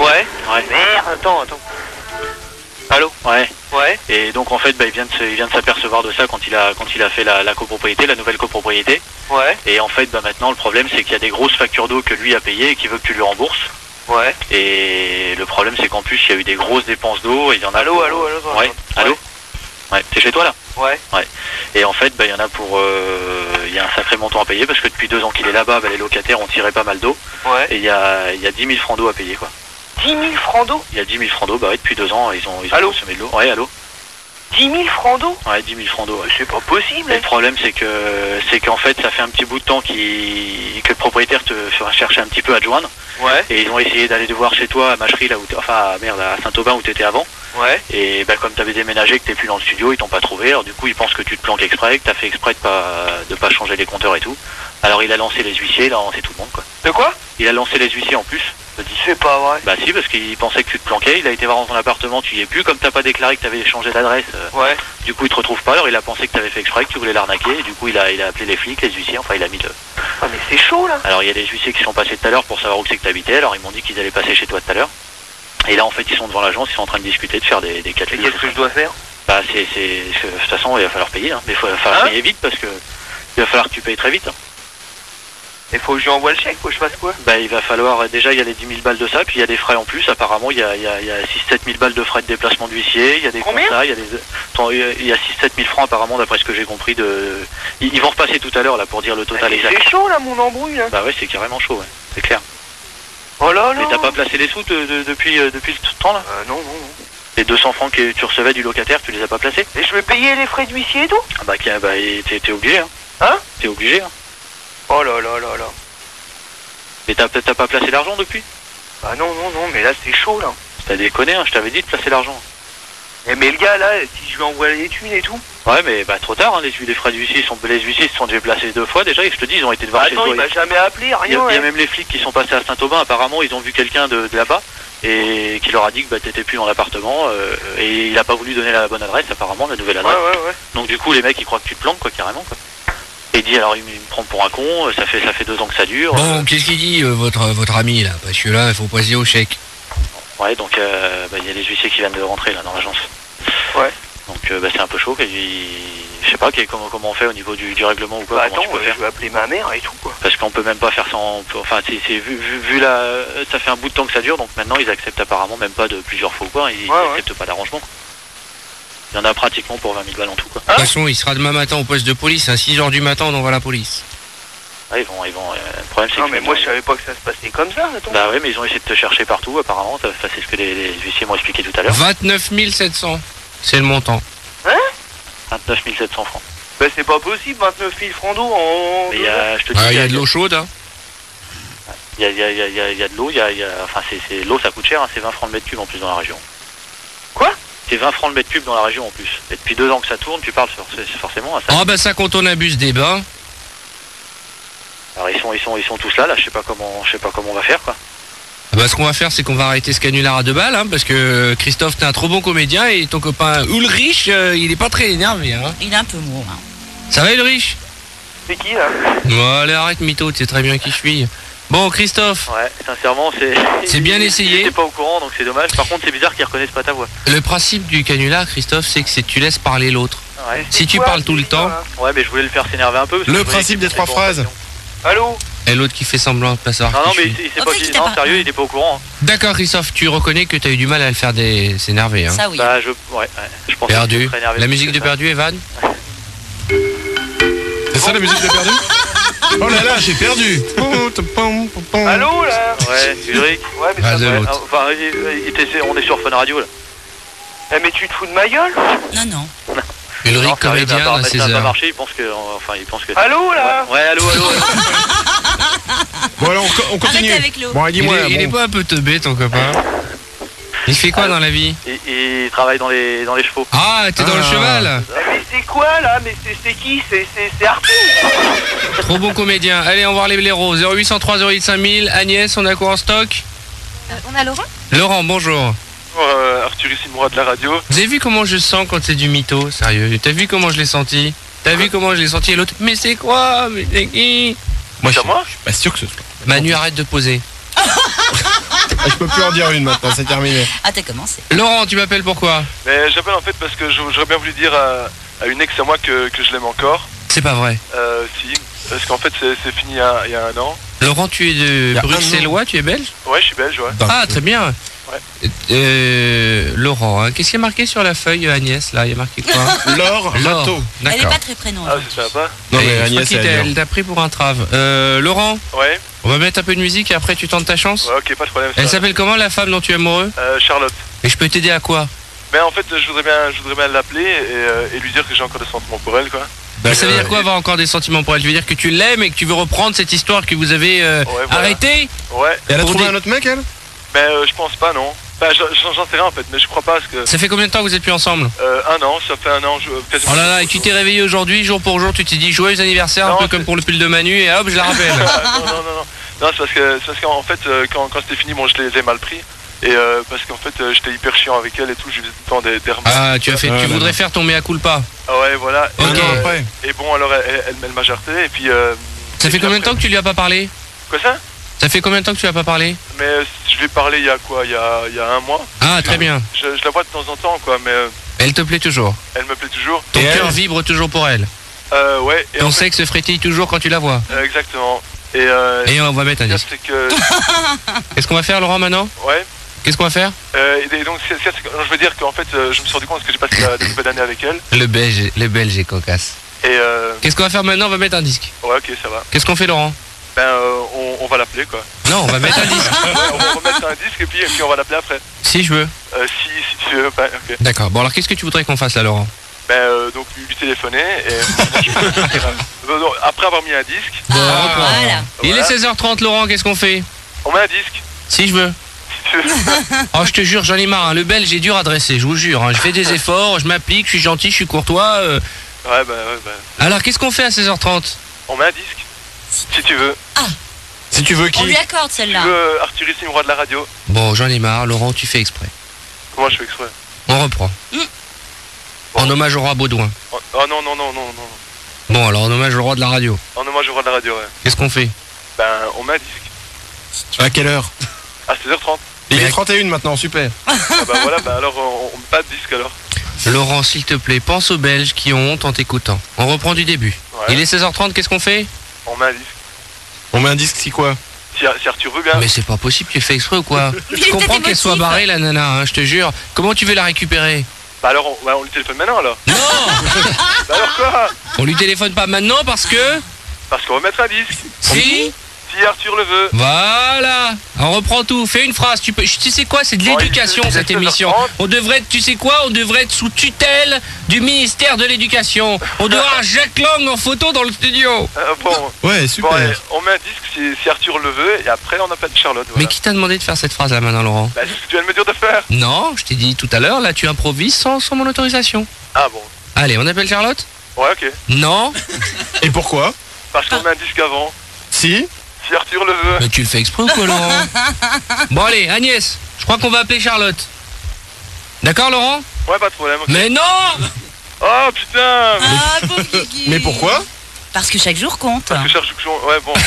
Ouais. Ouais. Merde, attends. Allô? Ouais. Ouais. Et donc en fait, il vient de s'apercevoir de ça quand il a fait la copropriété, la nouvelle copropriété. Ouais. Et en fait, maintenant le problème c'est qu'il y a des grosses factures d'eau que lui a payées et qu'il veut que tu lui rembourses. Ouais. Et le problème c'est qu'en plus il y a eu des grosses dépenses d'eau et il y en a. Allô. Ouais. Allô. Ouais. T'es chez toi là? Ouais. Ouais. Et en fait, il y en a pour, il y a un sacré montant à payer parce que depuis 2 ans qu'il est là-bas, les locataires ont tiré pas mal d'eau. Ouais. Et il y a 10 000 francs d'eau à payer quoi. 10 000 francs d'eau? Il y a 10 000 francs d'eau, depuis 2 ans ils ont consommé de l'eau. Ouais, allô. 10 000 francs d'eau? Ouais, 10 000 francs d'eau. Ouais. C'est pas possible. Et le problème c'est qu'en fait ça fait un petit bout de temps que le propriétaire te cherchait un petit peu à te joindre. Ouais. Et ils ont essayé d'aller te voir chez toi à Machery là où à Saint-Aubin où t'étais avant. Ouais. Et comme t'avais déménagé, que t'es plus dans le studio, ils t'ont pas trouvé. Alors du coup ils pensent que tu te planques exprès, que t'as fait exprès de pas changer les compteurs et tout. Alors il a lancé les huissiers, il a lancé tout le monde quoi. De quoi? Il a lancé les huissiers en plus. C'est pas vrai. Bah si, parce qu'il pensait que tu te planquais, il a été voir dans ton appartement, tu y es plus, comme t'as pas déclaré que t'avais changé d'adresse. Ouais. Du coup il te retrouve pas, alors il a pensé que t'avais fait exprès, que tu voulais l'arnaquer, et du coup il a appelé les flics, les huissiers, enfin il a mis le... Ah mais c'est chaud là. Alors il y a des huissiers qui sont passés tout à l'heure pour savoir où c'est que t'habitais, alors ils m'ont dit qu'ils allaient passer chez toi tout à l'heure. Et là en fait ils sont devant l'agence, ils sont en train de discuter, de faire des calculs. Et qu'est-ce que je dois faire? Bah de toute façon il va falloir payer, hein. Mais il va falloir payer vite parce que il va falloir que tu payes très vite. Hein. Il faut que je lui envoie le chèque, faut que je fasse quoi? Bah il va falloir, déjà il y a les 10 000 balles de ça, puis il y a des frais en plus, apparemment il y a 6-7 000 balles de frais de déplacement d'huissier, il y a des comptas, il y a 6-7 000 francs apparemment d'après ce que j'ai compris de... Ils vont repasser tout à l'heure là pour dire le total exact. C'est chaud là mon embrouille là. Bah ouais c'est carrément chaud, ouais. C'est clair. Oh là là. Mais t'as pas placé les sous depuis le temps là? Non. Les 200 francs que tu recevais du locataire, tu les as pas placés? Et je vais payer les frais d'huissier et tout? Ah bah t'es obligé hein. Hein? T'es obligé hein. Oh là. Mais t'as pas placé l'argent depuis? Bah non, mais là c'est chaud là. T'as déconné hein, je t'avais dit de placer l'argent. Mais le gars là, si je lui envoie les thunes et tout. Ouais mais trop tard hein, les frais d'huissier les huissiers se sont déjà placés 2 fois déjà et je te dis ils ont été devant chez toi. Attends, il m'a jamais appelé, rien. Il y a même les flics qui sont passés à Saint-Aubin, apparemment ils ont vu quelqu'un de là-bas et qui leur a dit que t'étais plus dans l'appartement et il a pas voulu donner la bonne adresse apparemment, la nouvelle adresse. Ouais. Donc du coup les mecs ils croient que tu te planques quoi carrément quoi. Et il dit alors il me prend pour un con, ça fait 2 ans que ça dure. Bon, qu'est-ce qu'il dit votre ami là? Parce que là il faut passer au chèque. Ouais donc il y a les huissiers qui viennent de rentrer là dans l'agence. Ouais. Donc c'est un peu chaud, je sais pas comment on fait au niveau du règlement ou quoi. Bah attends, je vais appeler ma mère et tout quoi. Parce qu'on peut même pas faire ça enfin c'est vu là, ça fait un bout de temps que ça dure, donc maintenant ils acceptent apparemment même pas de plusieurs fois ou quoi, ils acceptent pas d'arrangement. Il y en a pratiquement pour 20 000 balles en tout quoi. De toute façon il sera demain matin au poste de police, à 6h du matin on envoie la police. Ah, ils vont. Le problème c'est que. Non mais moi je savais pas que ça se passait comme ça, attends. Bah ouais mais ils ont essayé de te chercher partout apparemment, c'est ce que les huissiers m'ont expliqué tout à l'heure. 29 700, c'est le montant. Hein? 29 700 francs. Bah c'est pas possible, 29 000 francs d'eau en... Mais je te dis... il y a de l'eau chaude hein. Il y a de l'eau, enfin l'eau ça coûte cher, hein, c'est 20 francs le mètre cube en plus dans la région. Quoi? C'est 20 francs le mètre cube dans la région en plus. Et depuis 2 ans que ça tourne, tu parles forcément à ça. Ah bah ça quand on abuse des bains. Alors ils sont tous là, je sais pas comment on va faire quoi. Bah ce qu'on va faire c'est qu'on va arrêter ce canular à 2 balles hein, parce que Christophe t'es un trop bon comédien et ton copain Ulrich il est pas très énervé hein. Il est un peu mou hein. Ça va Ulrich? C'est qui là? Bon allez arrête mytho, tu sais très bien qui je suis. Bon Christophe. Ouais sincèrement c'est bien essayé. Il était pas au courant donc c'est dommage, par contre c'est bizarre qu'ils reconnaissent pas ta voix. Le principe du canular Christophe c'est que tu laisses parler l'autre. Ouais. Si tu parles tout le temps. Ouais mais je voulais le faire s'énerver un peu. Le principe des 3 phrases. Allô? Et l'autre qui fait semblant de pas savoir. Non mais c'est pas non, sérieux, il était pas au courant. Hein. D'accord Christophe, tu reconnais que t'as eu du mal à le faire s'énerver hein. Ça oui. Bah je pense Perdu. La musique de Perdu Evan? C'est ça la musique de Perdu? Oh là là, j'ai perdu. Allô là? Ouais, Ulrich. Ouais mais ça va. Enfin on est sur Fun Radio là. Eh mais tu te fous de ma gueule? Non. Ulrich comédien à 16h. Ça n'a pas marché, il pense que... Allô là? Ouais, allô. Bon alors on continue. Arrêtez avec l'eau. Bon dis-moi. Il est pas un peu teubé ton copain? Il fait quoi dans la vie? Il travaille dans les chevaux. Ah, t'es dans le cheval? Mais c'est quoi là? Mais c'est qui? C'est Arthur? Trop bon comédien. Allez, on va voir les blaireaux. 0803 08 5000. Agnès, on a quoi en stock? On a Laurent? Laurent, bonjour. Arthur ici, moi de la radio. Vous avez vu comment je sens quand c'est du mytho? Sérieux? T'as vu comment je l'ai senti? T'as vu comment je l'ai senti? Et l'autre, mais c'est quoi? Mais c'est qui? Moi je suis pas sûr que ce soit. Manu, arrête de poser. Je peux plus en dire une maintenant, c'est terminé. Ah, t'as commencé. Laurent, tu m'appelles pourquoi? Mais j'appelle en fait parce que j'aurais bien voulu dire à une ex à moi que je l'aime encore. C'est pas vrai. Si, parce qu'en fait c'est fini il y a un an. Laurent, tu es de bruxellois, tu es belge? Ouais, je suis belge, ouais. Ah, très bien. Ouais. Laurent, hein, qu'est-ce qu'il y a marqué sur la feuille Agnès là? Il y a marqué quoi? Laure Matteau. Elle est D'accord. pas très prénom. Ah, c'est ça va pas? Non mais Je crois Agnès, qu'il elle t'a pris pour un trave. Laurent, Ouais. on va mettre un peu de musique et après tu tentes ta chance. Ouais, ok, pas de problème. Elle s'appelle comment la femme dont tu es amoureux? Charlotte. Et je peux t'aider à quoi? Mais en fait, je voudrais bien l'appeler et lui dire que j'ai encore des sentiments pour elle, quoi. Mais ça veut dire quoi avoir encore des sentiments pour elle? Tu veux dire que tu l'aimes et que tu veux reprendre cette histoire que vous avez arrêtée? Ouais. Et elle a Pour trouvé des- un autre mec, elle? Mais je pense pas, non. Bah, j'en sais rien en fait, mais je crois pas parce que. Ça fait combien de temps que vous êtes plus ensemble? Un an, ça fait un an, quasiment. Oh là là, et tu t'es réveillé aujourd'hui, jour pour jour, tu t'es dit joyeux anniversaire, un peu comme pour le pull de Manu, et hop, je la rappelle. Non, c'est parce qu'en fait, quand c'était fini, bon, je les ai mal pris. Et parce qu'en fait, j'étais hyper chiant avec elle et tout, je faisais tout le temps des remarques. Ah, tu voudrais faire ton mea culpa. Ah ouais, voilà. Ok. Et bon, alors elle m'a jarté, et puis. Ça fait combien de temps que tu lui as pas parlé? Quoi ça? Ça fait combien de temps que tu lui as pas parlé? Mais je lui ai parlé il y a quoi? Il y a un mois. Ah, très bien. Je la vois de temps en temps, quoi, mais. Elle te plaît toujours? Elle me plaît toujours. Ton cœur vibre toujours pour elle? Ouais. Ton sexe frétille toujours quand tu la vois? Exactement. Et on va mettre un disque. que... Qu'est-ce qu'on va faire, Laurent, maintenant? Ouais. Qu'est-ce qu'on va faire? Et donc, je veux dire qu'en fait, je me suis rendu compte que j'ai passé de nouvelles années avec elle. Le belge est cocasse. Et Qu'est-ce qu'on va faire maintenant? On va mettre un disque. ouais, ok, ça va. Qu'est-ce qu'on fait, Laurent? Ben, on va l'appeler, quoi. Non, on va mettre un disque. On va mettre un disque et puis on va l'appeler après. Si je veux. Si tu veux, ben, ok. D'accord. Bon, alors qu'est-ce que tu voudrais qu'on fasse là, Laurent? Ben, donc lui téléphoner et donc, après avoir mis un disque. Bon, on reprend. Voilà. Il est 16h30, Laurent, qu'est-ce qu'on fait? On met un disque. Si je veux. Oh, je te jure, j'en ai marre, hein. Le belge est dur à dresser, je vous jure, hein. Je fais des efforts, je m'applique, je suis gentil, je suis courtois. Ouais, bah. Alors, qu'est-ce qu'on fait à 16h30? On met un disque. Si tu veux. Si tu veux qui? On lui accorde celle-là. Tu veux Arthurissime, roi de la radio. Bon, j'en ai marre, Laurent, tu fais exprès. Comment je fais exprès? On reprend. En hommage au roi Baudouin. Oh non. Bon, alors en hommage au roi de la radio. En hommage au roi de la radio, ouais. Qu'est-ce qu'on fait? Ben, on met un disque. À quelle heure? À 16h30. Il est 31 maintenant, super. Ah bah voilà, bah alors on met pas de disque alors. Laurent, s'il te plaît, pense aux Belges qui ont honte en t'écoutant. On reprend du début. Ouais. Il est 16h30, qu'est-ce qu'on fait? On met un disque. On met un disque, c'est quoi? Si Arthur veut bien. Mais c'est pas possible, tu fais exprès ou quoi? Je comprends qu'elle soit barrée la nana, hein, je te jure. Comment tu veux la récupérer? Bah alors on lui téléphone maintenant alors. Non. Bah alors quoi? On lui téléphone pas maintenant parce que... Parce qu'on va mettre un disque. Si. Si Arthur le veut. Voilà. On reprend tout. Fais une phrase. Tu sais quoi? C'est de l'éducation cette émission. On devrait être, tu sais quoi? On devrait être sous tutelle du ministère de l'éducation. On devrait avoir Jacques Lang en photo dans le studio. Bon. Ouais, super. Bon, allez, on met un disque si Arthur le veut et après on appelle Charlotte. Voilà. Mais qui t'a demandé de faire cette phrase là maintenant, Laurent? Bah c'est ce que tu viens de me dire de faire. Non, je t'ai dit tout à l'heure, là tu improvises sans mon autorisation. Ah bon. Allez, on appelle Charlotte? Ouais, ok. Non. Et pourquoi? Parce qu'on met un disque avant. Si Arthur le veut. Mais tu le fais exprès ou quoi, Laurent? Bon allez, Agnès, je crois qu'on va appeler Charlotte. D'accord, Laurent? Ouais, pas de problème. Okay. Mais non. Oh putain. Ah, pauvre Guigui. Mais pourquoi? Parce que chaque jour compte. Parce que chaque jour... Ouais, bon.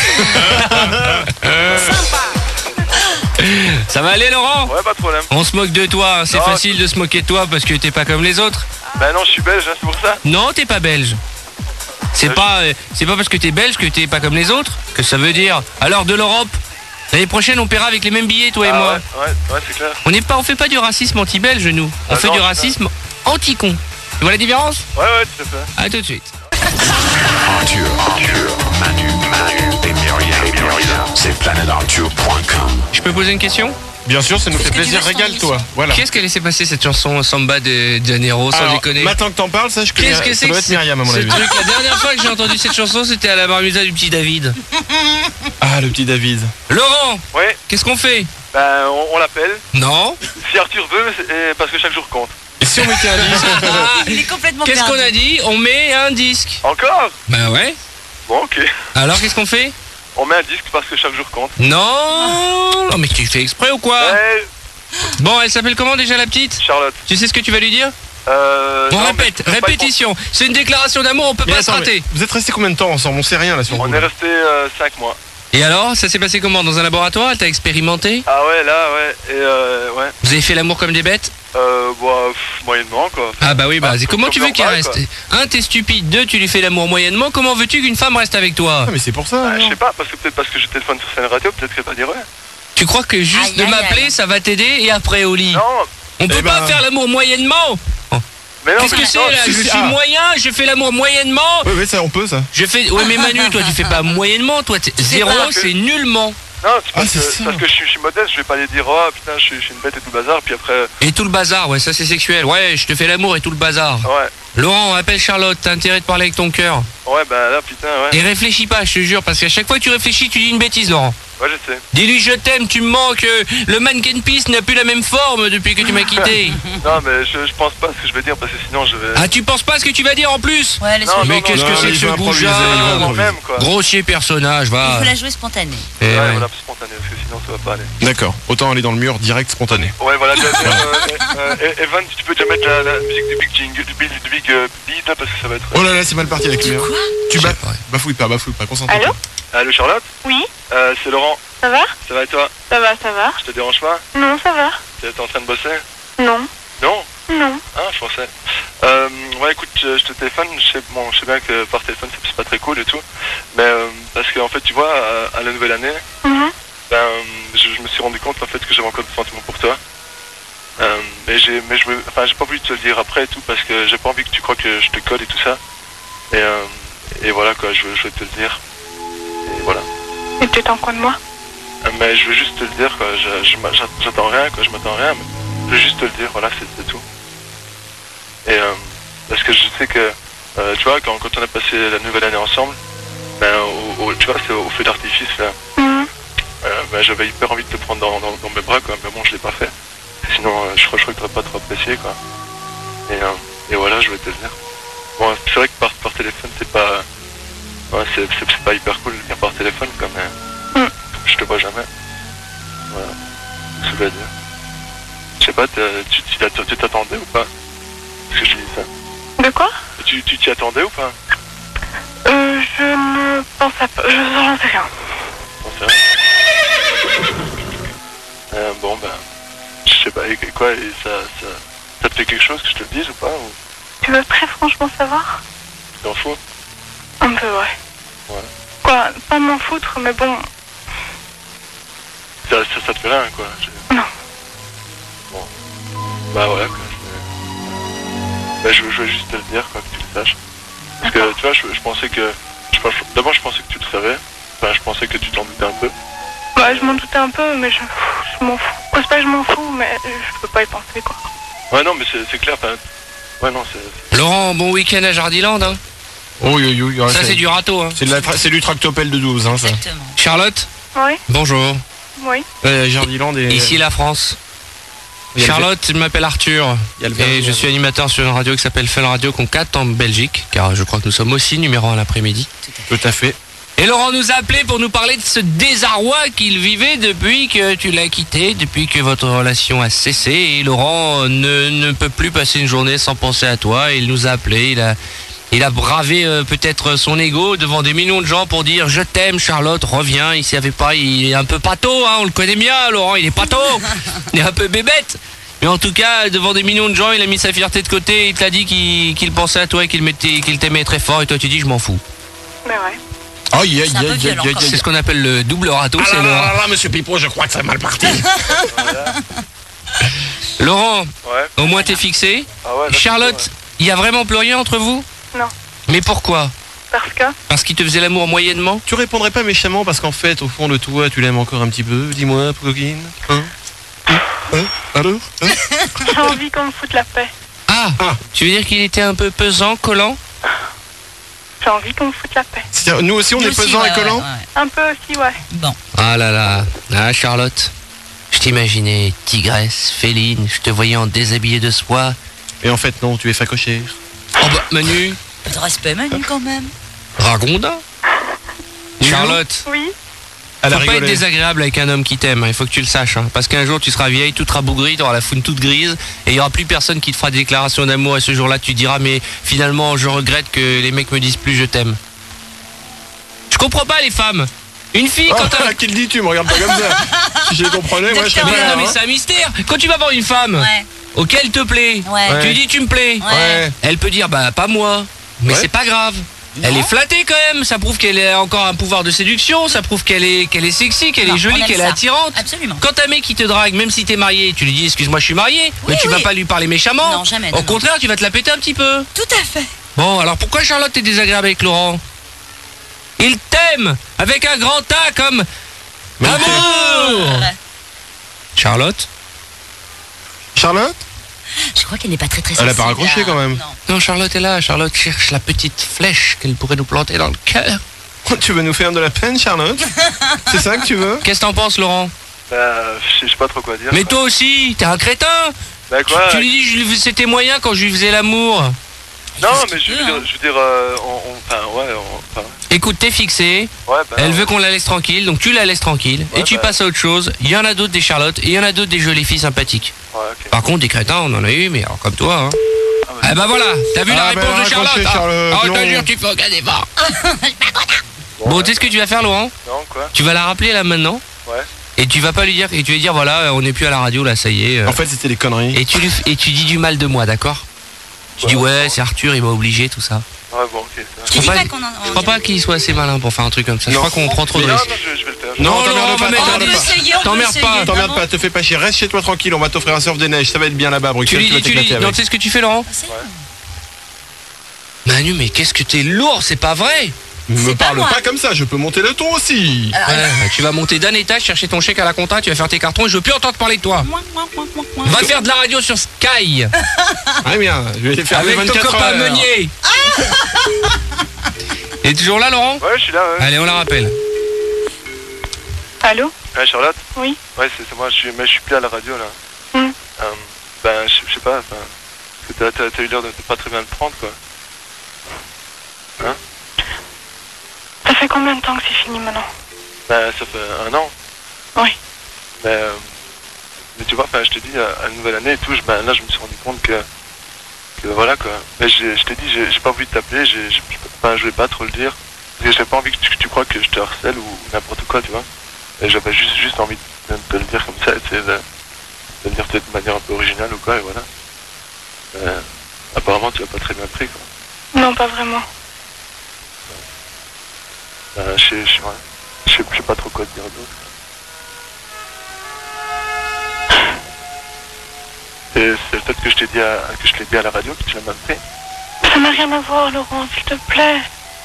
Ça va aller, Laurent? Ouais, pas de problème. On se moque de toi, hein. C'est facile de se moquer de toi parce que t'es pas comme les autres. Bah non, je suis belge, hein, c'est pour ça. Non, t'es pas belge. C'est pas parce que t'es belge que t'es pas comme les autres que ça veut dire. Alors de l'Europe, l'année prochaine on paiera avec les mêmes billets, toi et moi. Ouais, c'est clair. On fait pas du racisme anti-belge, nous. On fait du racisme anti-con. Tu vois la différence? Ouais, tout à fait. À tout de suite. Arthur, Manu et Myriam. C'est planetarthur.com. Je peux poser une question? Bien sûr, ça nous fait plaisir, régale-toi. Voilà. Qu'est-ce qu'elle laissé passer cette chanson Samba de Janeiro, sans déconner? Maintenant que t'en parles, sache que Qu'est-ce que ça doit être Myriam à mon avis. La dernière fois que j'ai entendu cette chanson, c'était à la Barmusa du petit David. Ah, le petit David. Laurent. Ouais. Qu'est-ce qu'on fait? Ben, on l'appelle. Non. Si Arthur veut, parce que chaque jour compte. Et si on mettait un disque? Il est complètement Qu'est-ce perdu. qu'on a dit? On met un disque. Encore? Bah ouais. Bon, ok. Alors qu'est-ce qu'on fait? On met un disque parce que chaque jour compte. Non. Non mais tu fais exprès ou quoi? Bon, elle s'appelle comment déjà la petite? Charlotte. Tu sais ce que tu vas lui dire? On répète, répétition. C'est une déclaration d'amour, on peut pas se rater. Vous êtes restés combien de temps ensemble? On sait rien là sur On est resté 5 mois. Et alors, ça s'est passé comment? Dans un laboratoire? T'as expérimenté? Ah ouais, là, ouais. Et ouais. Vous avez fait l'amour comme des bêtes? Moyennement, quoi. Ah bah oui, bah comment tu veux qu'il normal, reste? quoi. Un, t'es stupide. Deux, tu lui fais l'amour moyennement. Comment veux-tu qu'une femme reste avec toi? Ah, mais c'est pour ça. Je sais pas, peut-être parce que je téléphone sur scène radio, peut-être qu'elle va dire ouais. Tu crois que juste de m'appeler, ça va t'aider et après au lit? Non. On peut pas faire l'amour moyennement. Qu'est-ce que c'est là? Je suis moyen, je fais l'amour moyennement. Oui, ça, on peut ça. Je fais. Ouais, mais Manu, toi, tu fais pas moyennement, toi, zéro, c'est nullement. Non, c'est parce que je suis modeste, je vais pas aller dire oh putain, je suis une bête et tout le bazar, puis après. Et tout le bazar, ouais, ça c'est sexuel. Ouais, je te fais l'amour et tout le bazar. Ouais. Laurent, appelle Charlotte, t'as intérêt de parler avec ton cœur. Ouais, bah là, putain, ouais. Et réfléchis pas, je te jure, parce qu'à chaque fois que tu réfléchis, tu dis une bêtise, Laurent. Ouais, je sais. Dis-lui je t'aime, tu me manques, le mannequin peace n'a plus la même forme depuis que tu m'as quitté. Non, mais je pense pas ce que je vais dire, parce que sinon je vais. Ah, tu penses pas ce que tu vas dire en plus? Ouais, laisse-le. Mais qu'est-ce que c'est que ce goujat? Même, quoi. Grossier personnage, va. Il faut la jouer spontanée. Ouais, voilà, spontané, parce que sinon ça va pas aller. D'accord, autant aller dans le mur direct spontané. Ouais, voilà. Evan, tu peux déjà mettre la musique du Big Jingle, du Big Beat, là, parce que ça va être. Oh là là, c'est mal parti avec lui. Quoi? Tu bafouilles pas, concentre-toi. Allô? Allô, Charlotte? Oui. C'est Laurent. Ça va? Ça va et toi? Ça va, ça va. Je te dérange pas? Non, ça va. T'es en train de bosser? Non. Non? Non. Ah, je pensais. Ouais, écoute, je te téléphone, je sais bien que par téléphone c'est pas très cool et tout, mais parce que en fait, tu vois, à la nouvelle année, je me suis rendu compte en fait que j'avais encore des sentiments pour toi. Mais j'ai pas voulu te le dire après et tout parce que j'ai pas envie que tu crois que je te colle et tout ça. Et voilà quoi, je veux te le dire. Et voilà. Et tu t'en quoi de moi? Mais je veux juste te le dire quoi, j'attends rien quoi, je m'attends à rien, mais je veux juste te le dire, voilà, c'est tout. Et parce que je sais que, tu vois, quand on a passé la nouvelle année ensemble, tu vois, c'est au feu d'artifice là, j'avais hyper envie de te prendre dans mes bras quoi, mais bon, je l'ai pas fait. Sinon, je crois que t'aurais pas trop apprécié quoi. Et voilà, je vais te le dire. Bon, c'est vrai que par téléphone, c'est pas... Ouais, c'est pas hyper cool de venir par téléphone quoi, mais je te vois jamais. Voilà, ce que je veux dire. Je sais pas, tu t'attendais ou pas? Parce que je te dis ça. De quoi? Tu t'y attendais ou pas? Je ne pense pas. J'en sais rien. T'en sais rien? Bon, ben... Je sais pas, et quoi, et ça te fait quelque chose que je te le dise ou pas ou... Tu veux très franchement savoir? Tu t'en fous? Un peu, ouais. Ouais. Quoi, pas m'en foutre, mais bon... Ça te fait rien, quoi? Non. Bon. Bah voilà, quoi. Bah je veux juste te le dire, quoi, que tu le saches. Parce que, tu vois, je pensais que... D'abord, je pensais que tu le savais. Enfin, je pensais que tu t'en doutais un peu. Bah, je m'en doutais un peu, mais je m'en fous. Quoi, c'est pas que je m'en fous, mais je peux pas y penser, quoi. Ouais, non, mais c'est clair, enfin... Ouais, non, c'est... Laurent, bon week-end à Jardiland, hein? Oui. Ça, c'est du râteau, hein? C'est du tractopelle de 12, hein, ça. Exactement. Charlotte? Oui. Bonjour. Oui. Jardiland et... Ici la France. Charlotte, je m'appelle Arthur et je suis animateur sur une radio qui s'appelle Fun Radio qu'on capte en Belgique, car je crois que nous sommes aussi numéro 1 l'après-midi. Tout à fait. Et Laurent nous a appelé pour nous parler de ce désarroi qu'il vivait depuis que tu l'as quitté, depuis que votre relation a cessé. Et Laurent ne peut plus passer une journée sans penser à toi. Il nous a appelé, il a bravé peut-être son ego devant des millions de gens pour dire je t'aime Charlotte, reviens. Il savait pas, il est un peu pâteau, hein, on le connaît bien Laurent, il est pâteau, il est un peu bébête. Mais en tout cas, devant des millions de gens, il a mis sa fierté de côté, il t'a dit qu'il pensait à toi et qu'il t'aimait très fort et toi tu dis je m'en fous. Mais ouais. C'est ce qu'on appelle le double râteau. Ah là, monsieur Pipo, je crois que c'est mal parti. Laurent, ouais. Au moins t'es fixé. Ah ouais, Charlotte, il y a vraiment plus rien entre vous? Non. Mais pourquoi? Parce qu'il te faisait l'amour moyennement? Tu répondrais pas méchamment parce qu'en fait, au fond de toi, tu l'aimes encore un petit peu. Dis-moi, coquine. Alors j'ai envie qu'on me foute la paix. Ah, tu veux dire qu'il était un peu pesant, collant? J'ai envie qu'on me foute la paix. Nous aussi, on est pesant et collant? Un peu aussi, ouais. Bon. Ah là là, ah Charlotte, je t'imaginais tigresse, féline, je te voyais en déshabillé de soie. Et en fait, non, tu es facochère. Oh bah, Manu. Pas de respect, Manu, quand même. Ragondin. Charlotte. Oui. Faut pas être désagréable avec un homme qui t'aime, il faut que tu le saches. Hein, parce qu'un jour tu seras vieille, toute rabougrie, tu auras la foune toute grise, et il n'y aura plus personne qui te fera des déclarations d'amour, et ce jour-là tu diras mais finalement je regrette que les mecs me disent plus je t'aime. Je comprends pas les femmes. Une fille, quand t'as... Qui le dit, tu me regardes pas comme ça. Si je les comprenais, moi, je serais bien. Non, mais c'est un mystère. Quand tu vas voir une femme auquel te plaît, tu lui dis tu me plais. Elle peut dire bah pas moi, mais c'est pas grave. Elle est flattée quand même, ça prouve qu'elle a encore un pouvoir de séduction, ça prouve qu'elle est sexy, qu'elle est jolie, qu'elle est attirante. Absolument. Quand un mec qui te drague, même si t'es marié, tu lui dis excuse-moi je suis marié, mais tu vas pas lui parler méchamment. Non, jamais. Au contraire, tu vas te la péter un petit peu. Tout à fait. Bon, alors pourquoi Charlotte est désagréable avec Laurent? Il t'aime avec un grand A comme amour. Charlotte? Je crois qu'elle n'est pas très Elle a pas raccroché quand même. Non, Charlotte est là. Charlotte cherche la petite flèche qu'elle pourrait nous planter dans le cœur. Tu veux nous faire de la peine, Charlotte? C'est ça que tu veux? Qu'est-ce que t'en penses, Laurent? Je sais pas trop quoi dire. Mais toi aussi, t'es un crétin. Bah quoi? Tu lui dis c'était moyen quand je lui faisais l'amour. Non, mais je veux dire, Écoute, t'es fixé. Elle veut qu'on la laisse tranquille, donc tu la laisses tranquille et tu passes à autre chose. Il y en a d'autres des Charlottes et il y en a d'autres des jolies filles sympathiques. Par contre, des crétins, on en a eu, mais alors comme toi. Hein. Bah voilà, t'as vu la réponse de Charlotte? Oh, t'as jure, tu fais aucun effort. Bon, tu sais ce que tu vas faire, Laurent? Non, quoi? Tu vas la rappeler là maintenant. Et tu vas pas lui dire, et tu vas dire voilà, on n'est plus à la radio là, ça y est. En fait, c'était des conneries. Et tu dis du mal de moi, d'accord? Tu dis ouais, c'est Arthur, il m'a obligé, tout ça. Ouais, bon, ok. Je crois pas qu'il soit assez malin pour faire un truc comme ça. Je crois qu'on prend trop de risques. Non, je vais le faire. Non, t'emmerde pas, te fais pas chier. Reste chez toi tranquille, on va t'offrir un surf des neiges, ça va être bien là-bas, Bruxelles, tu vas t'éclater avec. Non, tu sais ce que tu fais, Laurent? Manu, mais qu'est-ce que t'es lourd, c'est pas vrai? Me parle pas comme ça, je peux monter le ton aussi. Tu vas monter d'un étage, chercher ton chèque à la compta, tu vas faire tes cartons et je veux plus entendre parler de toi. Va faire de la radio sur Sky. Ah bien, je vais les faire avec 24 ton copain heures. Meunier. Il est toujours là, Laurent? Ouais, je suis là, Allez, on la rappelle. Allô? Ouais, Charlotte? Oui. Ouais, c'est moi, je suis plus à la radio là. Je sais pas, parce que t'as eu l'air de pas très bien le prendre, quoi. Hein? Ça fait combien de temps que c'est fini maintenant? Ça fait 1 an. Oui. Mais tu vois, je te dis, à la nouvelle année et tout, là je me suis rendu compte que voilà quoi. Mais je t'ai dit, j'ai pas envie de t'appeler, je vais pas trop le dire. Parce que j'ai pas envie que tu crois que je te harcèle ou n'importe quoi, tu vois. Et j'avais juste envie de te le dire comme ça, de le dire peut-être de manière un peu originale ou quoi, et voilà. Apparemment tu l'as pas très bien pris, quoi. Non, pas vraiment. Je sais pas trop quoi te dire d'autre. Et c'est peut-être que je l'ai dit à la radio que tu l'as mal pris. Ça n'a rien à voir, Laurent, s'il te plaît.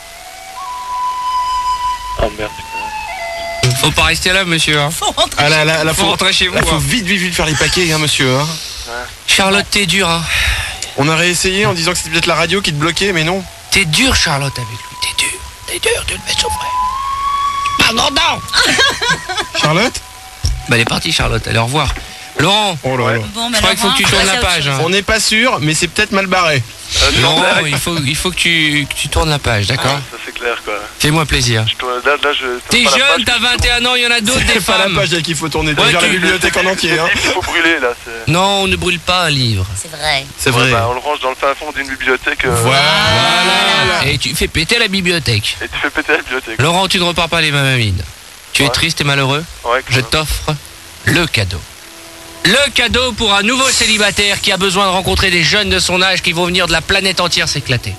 Oh merde. Faut pas rester là, monsieur. Hein. Faut rentrer, faut rentrer chez vous. Faut vite faire les paquets, hein, monsieur. Hein. Charlotte, t'es dur, hein. On a réessayé en disant que c'était peut-être la radio qui te bloquait, mais non. T'es dur, Charlotte, avec lui. T'es dur, tu le mets son frère. Pardon, non. Charlotte? Bah, elle est partie, Charlotte. Allez, au revoir. Laurent, Bon, je crois qu'il faut que tu tournes la page. Hein. On n'est pas sûr, mais c'est peut-être mal barré. Non, il faut que tu tournes la page, d'accord? Ça c'est clair, quoi. Fais-moi plaisir. T'es jeune, t'as 21 ans, il y en a d'autres des femmes. C'est pas la page qu'il faut tourner, tu gères la bibliothèque en entier. Hein. Il faut brûler, là. Non, on ne brûle pas un livre. C'est vrai. C'est vrai. On le range dans le fin fond d'une bibliothèque. Voilà. Et tu fais péter la bibliothèque. Laurent, tu ne repars pas les mains vides. Tu es triste et malheureux? Je t'offre le cadeau. Le cadeau pour un nouveau célibataire qui a besoin de rencontrer des jeunes de son âge qui vont venir de la planète entière s'éclater.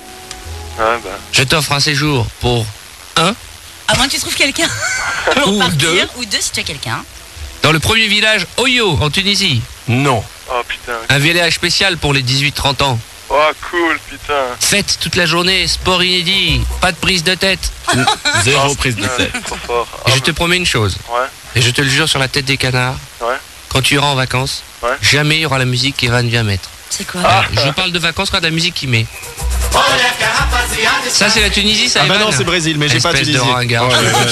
Je t'offre un séjour pour 1. À moins que tu trouves quelqu'un. Ou 2. Ou 2 si tu as quelqu'un. Dans le premier village Oyo, en Tunisie. Non. Oh putain. Un village spécial pour les 18-30 ans. Oh cool, putain. Fête toute la journée, sport inédit, pas de prise de tête. Zéro prise de tête. Trop fort. Et je te promets une chose. Et je te le jure sur la tête des canards. Quand tu iras en vacances, jamais il y aura la musique qu'Evan vient mettre. C'est quoi? Je parle de vacances quand la musique qu'il met. Ça c'est la Tunisie, ça. Ah bah non, c'est Brésil, mais j'ai pas Tunisie. De ringard,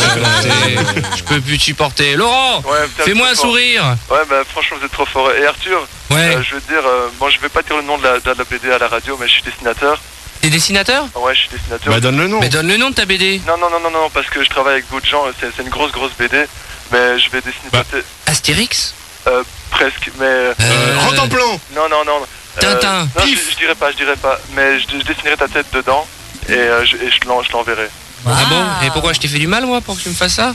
je peux plus te supporter. Laurent, fais-moi un sourire. Ouais, bah franchement vous êtes trop fort. Et Arthur, je veux dire, bon je vais pas dire le nom de la BD à la radio, mais je suis dessinateur. T'es dessinateur? Ouais, je suis dessinateur. Bah donne le nom. Mais donne le nom de ta BD. Non, parce que je travaille avec d'autres gens, c'est une grosse BD, mais je vais dessiner... Astérix? Presque, mais... Rentre en plan. Non. Tintin. Non, je dirais pas, mais je dessinerai ta tête dedans et je l'enverrai. Ah bon? Et pourquoi je t'ai fait du mal moi pour que tu me fasses ça?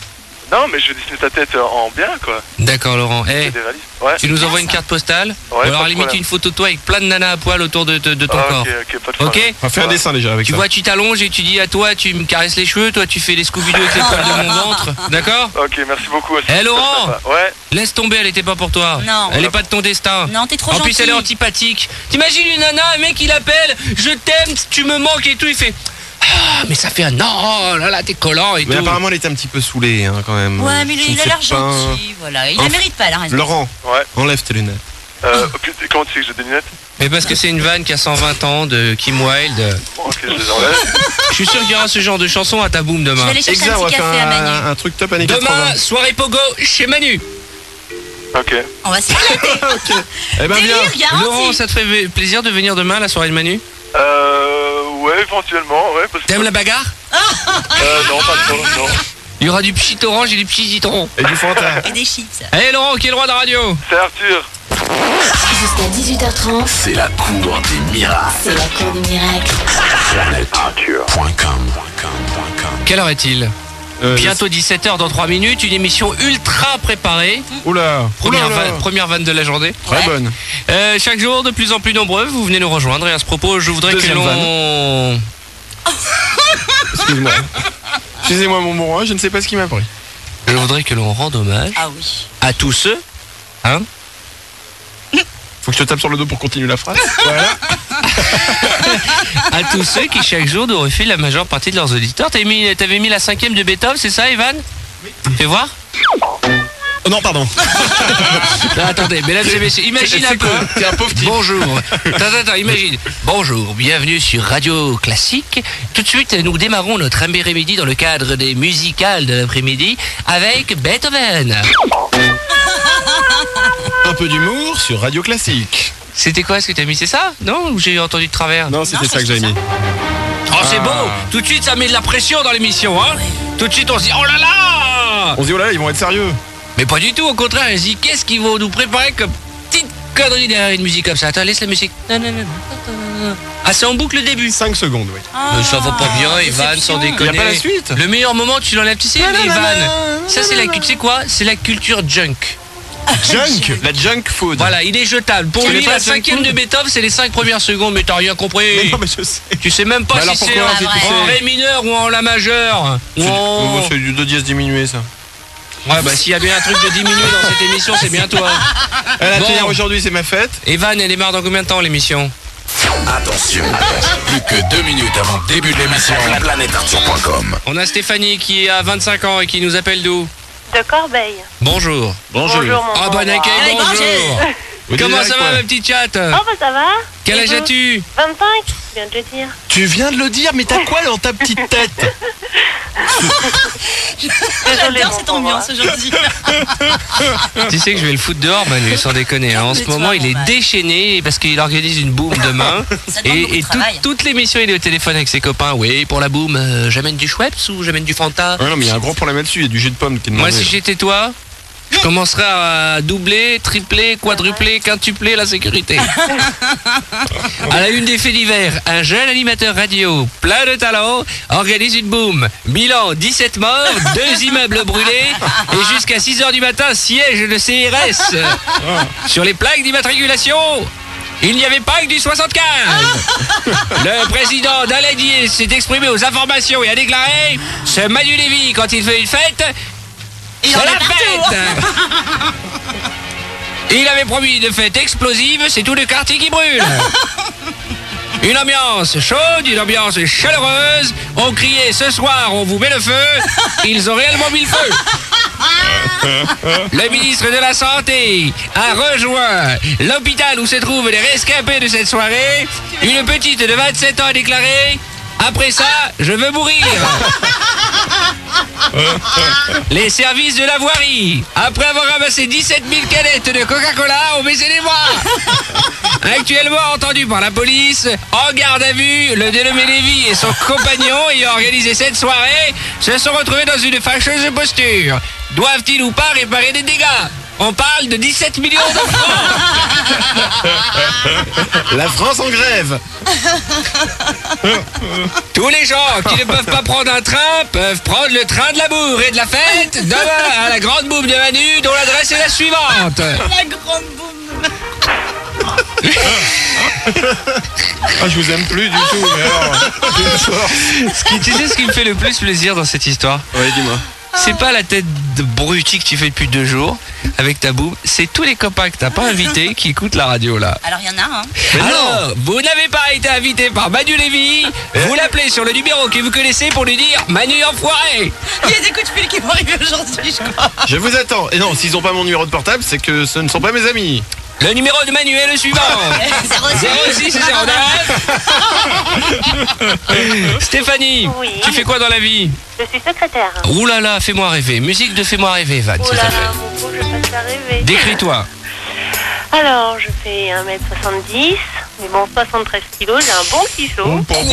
Non, mais je vais dessiner ta tête en bien, quoi. D'accord, Laurent. C'est des réalistes. Ouais. Tu nous envoies une carte postale. Ouais, ou alors pas à de limite problème. une photo de toi avec plein de nanas à poil autour de ton corps. Ok, pas de problème. On va faire un dessin déjà avec Tu ça. vois, tu t'allonges et tu dis à toi, tu me caresses les cheveux, toi tu fais les Scooby-Doo avec les poils de mon ventre. D'accord? Ok, merci beaucoup. Eh Laurent, ouais. Laisse tomber, elle était pas pour toi. Non. Elle est pas de ton destin. Non, t'es trop En plus, gentil. elle est antipathique. T'imagines une nana, un mec il appelle, je t'aime, tu me manques et tout, il fait. Ah, mais ça fait un an, oh là là, t'es collant et Mais tout. apparemment, elle était un petit peu saoulée quand même. Ouais, mais Je ne il a sais l'air pas. gentil. Voilà, il la mérite pas, la raison. Laurent, enlève tes lunettes. Comment tu sais que j'ai des lunettes? Mais parce que c'est une vanne qui a 120 ans de Kim Wilde. Ok, je les enlève. Je suis sûr qu'il y aura ce genre de chanson à ta boum demain. Je vais aller chercher un on va petit faire café à Manu. un truc top années Demain, 80. soirée pogo chez Manu. Ok. On va s'éclater. Ok. Eh ben Délire, bien. garanti. Laurent, ça te fait plaisir de venir demain à la soirée de Manu? Ouais, éventuellement, ouais. Parce que... T'aimes la bagarre? Non, pas trop, non. Il y aura du pchit orange et du pchit citron. Et du Fanta. Et des chips. Allez Laurent, qui est le roi de la radio? C'est Arthur. Jusqu'à 18h30, C'est la cour des miracles. c'est la cour des miracles. PlanèteArthur.com. Quelle heure est-il? Bientôt 17h dans 3 minutes, une émission ultra préparée. Oula. Première vanne de la journée. Très bonne. Chaque jour, de plus en plus nombreux, vous venez nous rejoindre. Et à ce propos, je voudrais Deuxième que l'on... Excuse-moi. Excusez-moi mon mourant, je ne sais pas ce qui m'a pris. Je voudrais que l'on rende hommage Ah oui. à tous ceux, hein, Faut que je te tape sur le dos pour continuer la phrase. Voilà. à tous ceux qui chaque jour nous refilent la majeure partie de leurs auditeurs. T'avais mis la 5e de Beethoven, c'est ça, Evan? Fais voir. Oh non, pardon. Là, attendez, mesdames et messieurs, imagine C'est un peu. quoi? T'es un pauvre type. Bonjour. Attends, imagine. Bonjour, bienvenue sur Radio Classique. Tout de suite, nous démarrons notre après-midi dans le cadre des musicales de l'après-midi avec Beethoven. Un peu d'humour sur Radio Classique. C'était quoi? Est-ce que t'as mis, c'est ça? Non? Ou j'ai entendu de travers? Non, c'était ça que j'avais mis. Oh, c'est beau. Tout de suite, ça met de la pression dans l'émission, hein. Tout de suite, on se dit, oh là là. On se dit, oh là là, ils vont être sérieux. Mais pas du tout, au contraire, on se dit, qu'est-ce qu'ils vont nous préparer comme petite connerie derrière une musique comme ça? Attends, laisse la musique. Ah, c'est en boucle le début. 5 secondes, oui. Mais ça va pas bien, Evan, sans déconner. Y a pas la suite. Le meilleur moment, tu l'enlèves, tu sais, Evan. Ça, c'est la, tu sais quoi? C'est la culture junk. Junk, la junk food. Voilà, il est jetable. Pour Tu lui, connais pas la la junk 5e food de Beethoven, c'est les 5 premières secondes, mais t'as rien compris. Mais non, mais je sais. Tu sais même pas Mais si alors c'est pourquoi, en, si tu en sais ré mineur ou en la majeur. Ou en... C'est du 2 dièse diminué, ça. Ouais, bah s'il y a bien un truc de diminué dans cette émission, c'est bien toi. Bon. Aujourd'hui, c'est ma fête. Evan, elle démarre dans combien de temps l'émission? Attention, plus que 2 minutes avant le début de l'émission. PlanèteArthur.com. On a Stéphanie qui a 25 ans et qui nous appelle d'où? De Corbeil. Bonjour. Bonjour, mon Ah bon accueil, Allez, bonjour. Vous Comment disiez ça quoi va ma petite chatte? Oh, bah ça va. Quel Et âge vous as-tu? 25, je viens de le dire. Tu viens de le dire, mais t'as quoi dans ta petite tête? J'adore cette ambiance aujourd'hui. Tu sais que je vais le foutre dehors, Manu, sans déconner. Hein. En ce Calme-toi, moment, il est Manu. déchaîné parce qu'il organise une boum demain. Ça demande beaucoup de travail. toute l'émission, il est au téléphone avec ses copains. Oui, pour la boum, j'amène du Schweppes ou j'amène du Fanta? Ouais, non, mais il y a un gros problème là-dessus. Il y a du jus de pomme qui est Moi, demandé. si j'étais toi, je commencerais à doubler, tripler, quadrupler, quintupler la sécurité. À la une des faits divers, un jeune animateur radio plein de talent organise une boum. Bilan 17 morts, 2 immeubles brûlés et jusqu'à 6h du matin, siège de CRS. Sur les plaques d'immatriculation, il n'y avait pas que du 75. Le président d'Aladier s'est exprimé aux informations et a déclaré: ce Manu Lévy, quand il fait une fête, Il en c'est a la partout. fête. Il avait promis une fête explosive, c'est tout le quartier qui brûle. Une ambiance chaude, une ambiance chaleureuse. On criait: ce soir, on vous met le feu. Ils ont réellement mis le feu. Le ministre de la Santé a rejoint l'hôpital où se trouvent les rescapés de cette soirée. Une petite de 27 ans a déclaré: après ça, je veux mourir. Les services de la voirie, après avoir ramassé 17 000 canettes de Coca-Cola, ont baissé les bras. Actuellement entendu par la police, en garde à vue, le dénommé Lévy et son compagnon ayant organisé cette soirée se sont retrouvés dans une fâcheuse posture. Doivent-ils ou pas réparer des dégâts? On parle de 17 millions de francs. La France en grève. Tous les gens qui ne peuvent pas prendre un train peuvent prendre le train de l'amour et de la fête demain à la grande boum de Manu, dont l'adresse est la suivante. La grande boum. Ah, je vous aime plus du tout, mais alors, Tu sais ce qui me fait le plus plaisir dans cette histoire? Ouais, dis-moi. C'est pas la tête de bruti que tu fais depuis 2 jours avec ta boum, c'est tous les copains que t'as pas invités qui écoutent la radio là. Alors il y en a un. Alors, vous n'avez pas été invité par Manu Lévy, vous l'appelez sur le numéro que vous connaissez pour lui dire Manu enfoiré. Il y a des coups de fil qui vont arriver aujourd'hui, je crois. Je vous attends. Et non, s'ils ont pas mon numéro de portable, c'est que ce ne sont pas mes amis. Le numéro de Manu est le suivant. 06 et 09. Stéphanie, Oui. tu fais quoi dans la vie? Je suis secrétaire. Ouh là là, fais-moi rêver. Musique de Fais-moi rêver, Van, Oh s'il là te là, plaît. mon pauvre, je passe à rêver. Décris-toi. Alors, je fais 1m70, mais bon, 73 kilos, j'ai un bon petit saut.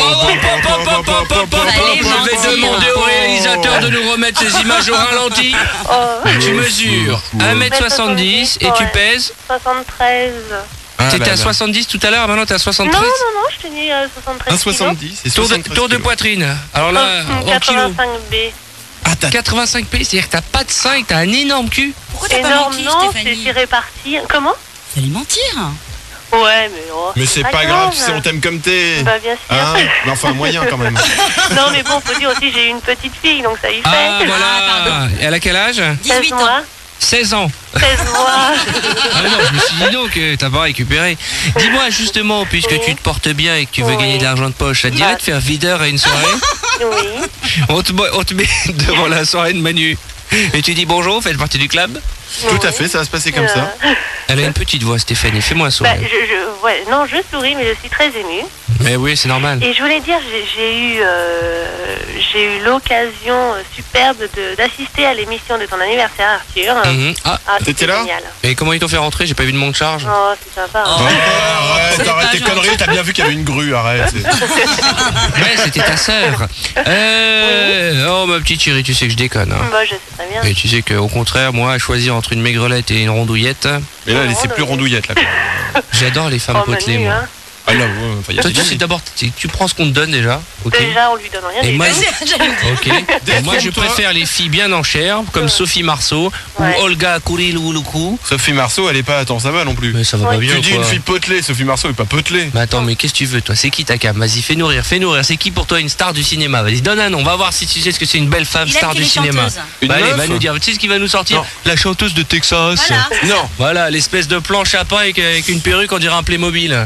Je vais demander au réalisateur de nous remettre ces images au ralenti. Oh. Tu mesures 1m70 et tu pèses. 73. T'étais à 70 tout à l'heure, maintenant t'es à 73. Non, je tenais 73 1,70 et Tour 73 de poitrine. Alors là, en kilo. 85B. 85 p, c'est-à-dire que t'as pas de sein et que t'as un énorme cul. Pourquoi t'as pas Énorme, menti, non, Stéphanie? c'est réparti. Comment? Fallait mentir. Ouais, mais oh, Mais c'est pas grave, tu sais, on t'aime comme t'es. Bah, bien sûr. Hein, mais enfin, moyen quand même. Non, mais bon, faut dire aussi, j'ai une petite fille, donc ça y fait. Ah voilà. Et elle a quel âge? 18 ans. mois. 16 ans. 16 mois. Ah non, je me suis dit donc t'as pas récupéré. Dis-moi justement, puisque tu te portes bien et que tu veux gagner de l'argent de poche, ça te dirait de faire videur à une soirée? Oui. On te met devant la soirée de Manu et tu dis bonjour, faites partie du club? Tout à fait, ça va se passer comme ça. Elle a une petite voix, Stéphanie, fais-moi un sourire. Bah, ouais, non, je souris, mais je suis très émue. Mais oui, c'est normal. Et je voulais dire, j'ai eu l'occasion superbe d'assister à l'émission de ton anniversaire, Arthur. Ah, t'étais là? Génial. Et comment ils t'ont fait rentrer? J'ai pas vu de monte charge. Oh, c'est sympa. Oh, arrête, arrête tes conneries, t'as bien vu qu'il y avait une grue, arrête. Ouais, c'était ta sœur. Oh ma petite chérie, tu sais que je déconne. Hein. Bah, je sais très bien. Et tu sais qu'au contraire, moi, à choisir entre une maigrelette et une rondouillette. Mais là, c'est plus rondouillette là. J'adore les femmes potelées, moi. Hein. Ah là, Toi, tu sais d'abord, tu prends ce qu'on te donne déjà. Ok. Déjà, on lui donne rien. Et moi, déjà. ok. Et moi, je préfère les filles bien en chair, comme Sophie Marceau ou Olga Kurilouloukou. Sophie Marceau, elle est pas. Attends, ça va non plus. Mais ça va pas bien. Tu dis quoi. une fille potelée, Sophie Marceau est pas potelée. Mais attends, mais qu'est-ce que tu veux, toi? C'est qui ta cam? Vas-y, fais-nous rire, fais-nous rire. C'est qui pour toi une star du cinéma? Vas-y, donne un nom, on va voir si tu sais ce que c'est une belle femme Il star aime du les cinéma. chanteuses. Bah, allez, meuf va nous dire, tu sais ce qu'il va nous sortir? Non. La chanteuse de Texas. Voilà. Non. Voilà, l'espèce de planche à pain avec une perruque, on dirait un Playmobil.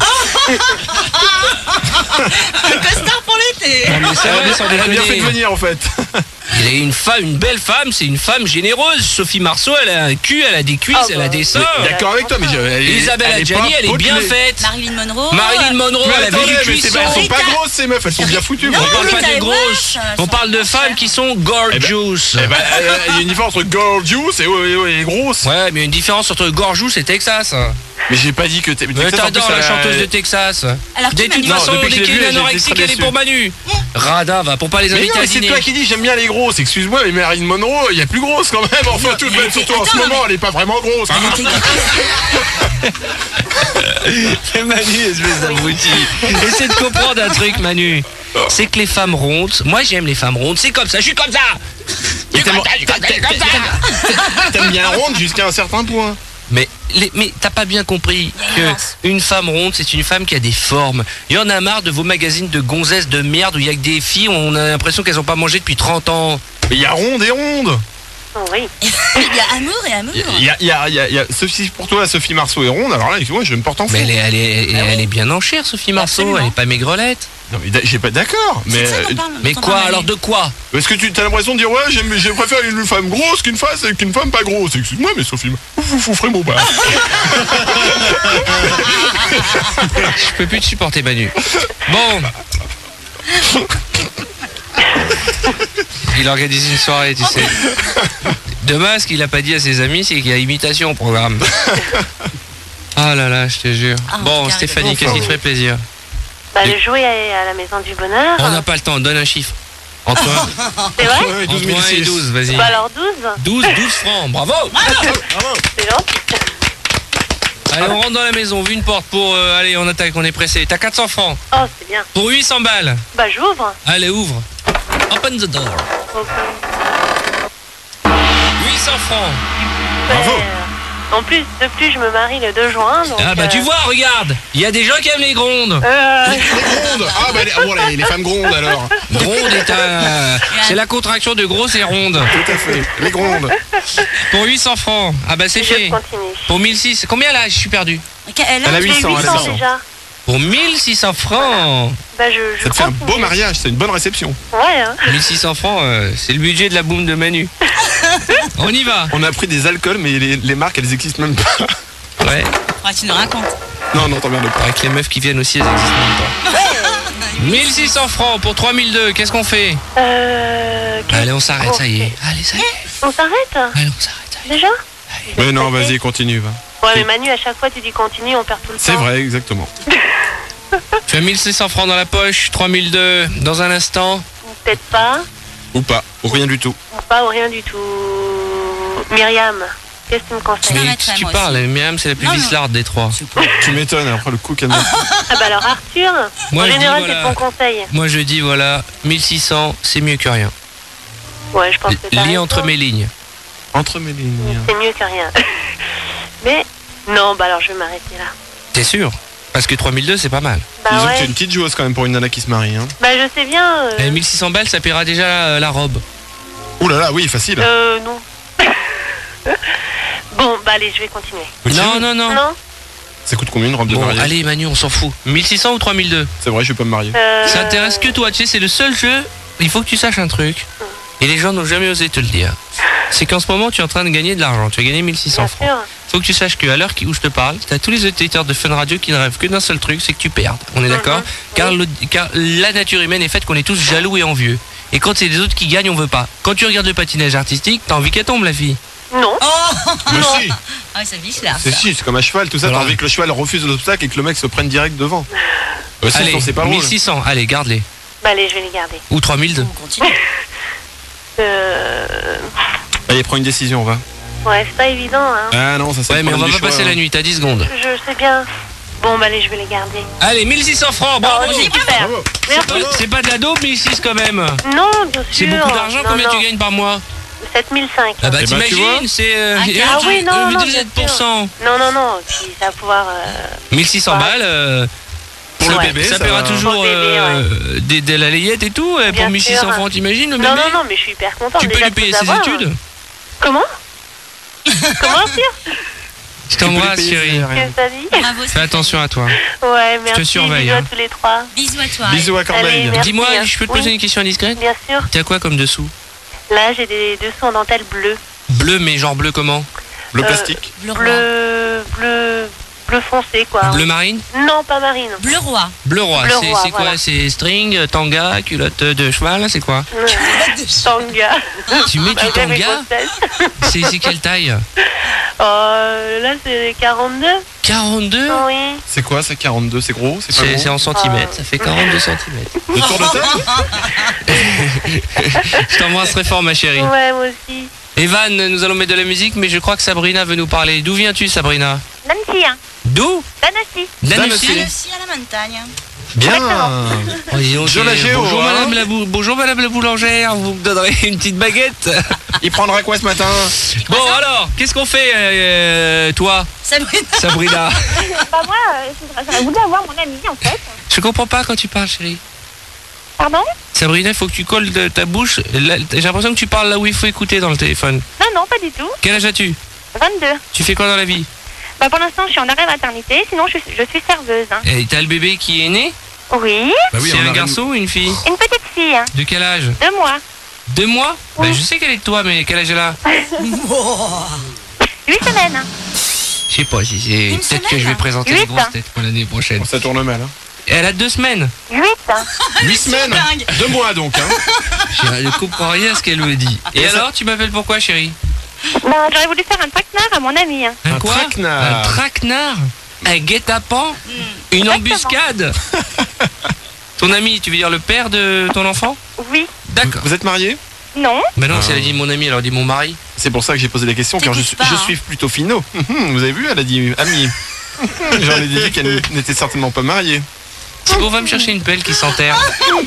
Un costard pour l'été. Non, mais c'est vrai, sans Elle a bien fait déconner. de venir en fait. Il est une belle femme, c'est une femme généreuse. Sophie Marceau, elle a un cul, elle a des cuisses, elle a des seins. D'accord avec toi, mais Isabelle Adjani, elle est bien faite. Marilyn Monroe. Marilyn Monroe, elle avait du cuisson. Elles sont pas grosses ces meufs, elles sont bien foutues. Non, On parle pas Rita des grosses, Hayworth, on parle de femmes qui sont gorgeous. Eh ben, il y a une différence entre gorgeous et grosse. Ouais, mais une différence entre gorgeous et Texas. Mais j'ai pas dit que t'es. Mais t'adores la chanteuse de Texas. Alors, De qui toute Manu façon, Non, depuis que dès je l'ai qu'il vue, est j'ai été anorexique, très elle est déçu. pour Manu. Radin, va pour pas les Mais inviter non, à mais c'est dîner. toi qui dis j'aime bien les grosses. Excuse-moi, mais Marilyn Monroe, il y a plus grosse quand même. Enfin, tout de même, surtout en ce moment, elle est pas vraiment grosse. C'est Manu, espèce d'abruti. Essaie de comprendre un truc, Manu. C'est que les femmes rondes, moi j'aime les femmes rondes, c'est comme ça, je suis comme ça. Je suis comme ça. T'aimes bien ronde jusqu'à un certain point. Mais t'as pas bien compris que une femme ronde, c'est une femme qui a des formes. Il y en a marre de vos magazines de gonzesses de merde où il y a que des filles, on a l'impression qu'elles ont pas mangé depuis 30 ans. Mais il y a ronde et ronde. Oui. Il y a amour et amour. Il y a Sophie, pour toi, Sophie Marceau est ronde, alors là, excuse-moi, je me porte en fou. Mais elle est bien en chair, Sophie Marceau, Absolument. elle est pas maigrelette. Non, mais j'ai pas d'accord, mais. C'est ça qu'on parle, Mais dont on quoi parle, alors Manu. de quoi? Est-ce que tu as l'impression de dire ouais, je préfère une femme grosse qu'une femme pas grosse. Excuse-moi, mais Sophie, vous ferez mon bar. Je peux plus te supporter, Manu. Bon. Il organise une soirée, tu sais. Demain, ce qu'il a pas dit à ses amis, c'est qu'il y a imitation au programme. Ah là là, je te jure. Ah, Bon, carrément. Stéphanie, qu'est-ce qui te ferait plaisir? Bah, de jouer à la Maison du Bonheur. On n'a pas le temps, donne un chiffre. Entre C'est vrai? Ouais, 12 1 et 12, vas-y. Bah alors 12. 12 francs, bravo. C'est gentil. Allez, on rentre dans la maison, vu une porte pour... allez, on attaque, on est pressé. T'as 400 francs. Oh, c'est bien. Pour 800 balles. Bah j'ouvre. Allez, ouvre. Open the door. 800 francs. Bravo. En plus, de plus, je me marie le 2 juin. Donc, Ah bah tu vois, regarde, il y a des gens qui aiment les grondes. Les grondes. Ah bah les femmes grondes alors. Gronde est un... C'est la contraction de grosse et ronde. Tout à fait. Les grondes. Pour 800 francs. Ah bah c'est je fait. continue. Pour 1600. Combien là? Je suis perdu. Elle a 800, elle a 800. déjà. Pour 1600 francs. Bah je Ça te fait un continue. beau mariage, c'est une bonne réception. Ouais, hein. 1600 francs, c'est le budget de la boum de Manu. On y va. On a pris des alcools, mais les marques, elles existent même pas. Ouais. Ah, tu nous racontes. Non, t'emmerdes pas. Avec les meufs qui viennent aussi, elles existent même pas. 1600 francs pour 3002, qu'est-ce qu'on fait? Allez, on s'arrête, ça y est. Allez, ça y est. On s'arrête? Allez, on s'arrête. Déjà? Mais non, vas-y, continue, va. Ouais, mais Manu, à chaque fois, tu dis continue, on perd tout le temps. C'est vrai, exactement. Tu as 1600 francs dans la poche, 3002 dans un instant. Peut-être pas. Ou pas, ou rien du tout. Ou pas, ou rien du tout. Myriam, qu'est-ce que tu me conseilles? Mais tu parles, Myriam, c'est la plus vislarde des trois. Tu m'étonnes, après le coup qu'elle m'a... Ah bah alors Arthur, Moi, en je dis, général, voilà. c'est ton conseil. Moi je dis voilà, 1600, c'est mieux que rien. Ouais, je pense que t'as Lis raison. entre mes lignes. Entre mes lignes. C'est mieux que rien. Mais, non, bah alors je vais m'arrêter là. T'es sûr? Parce que 3002 c'est pas mal. Bah Disons que ouais. tu es une petite joueuse quand même pour une nana qui se marie. Hein. Bah je sais bien. Et 1600 balles ça paiera déjà la robe. Ouh là là, oui, facile. Non. Bon, bah allez, je vais continuer. Non, non, non. Non? Ça coûte combien une robe de Bon, mariée? allez Manu, on s'en fout. 1600 ou 3002? C'est vrai, je vais pas me marier. Ça intéresse que toi, tu sais, c'est le seul jeu. Il faut que tu saches un truc. Et les gens n'ont jamais osé te le dire. C'est qu'en ce moment, tu es en train de gagner de l'argent. Tu as gagné 1600 francs. Faut que tu saches qu'à l'heure où je te parle, tu as tous les auditeurs de Fun Radio qui ne rêvent que d'un seul truc, c'est que tu perdes. On est d'accord? Car la nature humaine est faite qu'on est tous jaloux et envieux. Et quand c'est les autres qui gagnent, on veut pas. Quand tu regardes le patinage artistique, t'as envie qu'elle tombe, la fille. Non. Mais si. Ah, ça vise là. C'est si, c'est comme un cheval, tout ça. T'as envie que le cheval refuse l'obstacle et que le mec se prenne direct devant. Allez, c'est pas drôle. 1600, allez, garde-les. Bah allez, je vais les garder. Ou 3002. Allez, prends une décision, va. Ouais, c'est pas évident, hein. Ah non, ça c'est Ouais, mais on va pas passer hein. la nuit, t'as 10 secondes. Je sais bien. Bon, bah allez, je vais les garder. Allez, 1600 francs, bravo. Oh, super. C'est pas de la dope, 1600 quand même. Non, bien sûr. C'est beaucoup d'argent, Non, combien non. tu gagnes par mois? 7005. Ah bah Eh ben, tu vois. t'imagines, c'est... Ah oui, non, non, bien 17%. sûr. Non, puis ça va pouvoir... 1600 balles, Pour le Ouais. bébé, ça ça paiera va. toujours Pour le bébé, de la layette et tout. Et Bien pour 1600 sûr. francs, t'imagines le bébé? Non, mais je suis hyper contente. Tu peux déjà lui de payer vous ses avoir. études? Comment? Comment dire? Je t'embrasse, chérie. Qu'est-ce que t'as dit? Bravo, Fais attention à toi. Ouais, merci. surveille, Bisous hein. à tous les trois. Bisous à toi. Bisous à Corbeil. Allez, merci, Dis-moi, hein. je peux te poser Oui. une question indiscrète? Bien sûr. T'as quoi comme dessous? Là, j'ai des dessous en dentelle bleue. Bleu, mais genre bleu comment? Le plastique. Bleu roi. Bleu foncé, quoi. Bleu marine? Non, pas marine. Bleu roi. Bleu roi, Bleu roi, c'est quoi? voilà. C'est string, tanga, culotte de cheval, c'est quoi? Tanga. Tu mets du Malgré mes tanga? grossesses. C'est quelle taille? Là, c'est 42. 42? Oui. C'est quoi ça, 42? C'est gros? C'est pas C'est gros en centimètres, ça fait 42 centimètres. Le tour de taille? Je t'embrasse très fort, ma chérie. Ouais, moi aussi. Evan, nous allons mettre de la musique, mais je crois que Sabrina veut nous parler. D'où viens-tu, Sabrina? Nancy, hein. D'où? Nancy. D'Annecy. Aussi à la montagne. Bien. Oh, dis donc, Je la géo, bonjour, hein. bonjour madame la boulangère, vous me donnerez une petite baguette. Il prendra quoi ce matin? Bon alors, qu'est-ce qu'on fait toi, Sabrina. Sabrina? Bah moi, j'aurais voulu avoir mon ami en fait. Je comprends pas quand tu parles, chérie. Pardon? Sabrina, il faut que tu colles de ta bouche. J'ai l'impression que tu parles là où il faut écouter dans le téléphone. Non, pas du tout. Quel âge as-tu? 22. Tu fais quoi dans la vie? Bah pour l'instant, je suis en arrêt maternité, sinon je suis serveuse. Hein. Et t'as le bébé qui est né? Oui. Bah oui, C'est on un a garçon ou une fille? Une petite fille, hein. De quel âge? 2 mois. 2 mois? Bah, je sais qu'elle est de toi, mais quel âge elle a? 8 semaines. Hein. Je sais pas si c'est... Peut-être que je vais présenter les 8. grosses têtes pour l'année prochaine. Ça tourne mal. Hein. Elle a 2 semaines. 8. Hein. 8 semaines. dingue. 2 mois donc. Hein. Je ne comprends rien à ce qu'elle me dit. Et alors, tu m'appelles pourquoi, chérie? Bah j'aurais voulu faire un traquenard à mon ami. Hein. Un quoi? traquenard. Un traquenard? Un guet-apens? Une Exactement. embuscade? Ton ami, tu veux dire le père de ton enfant? Oui. D'accord. Vous êtes marié? Non. Bah non, si elle a dit mon ami, elle a dit mon mari. C'est pour ça que j'ai posé la question, car je suis plutôt finot. Vous avez vu, elle a dit ami. J'en ai dit qu'elle n'était certainement pas mariée. Thibaut, va me chercher une pelle qui s'enterre.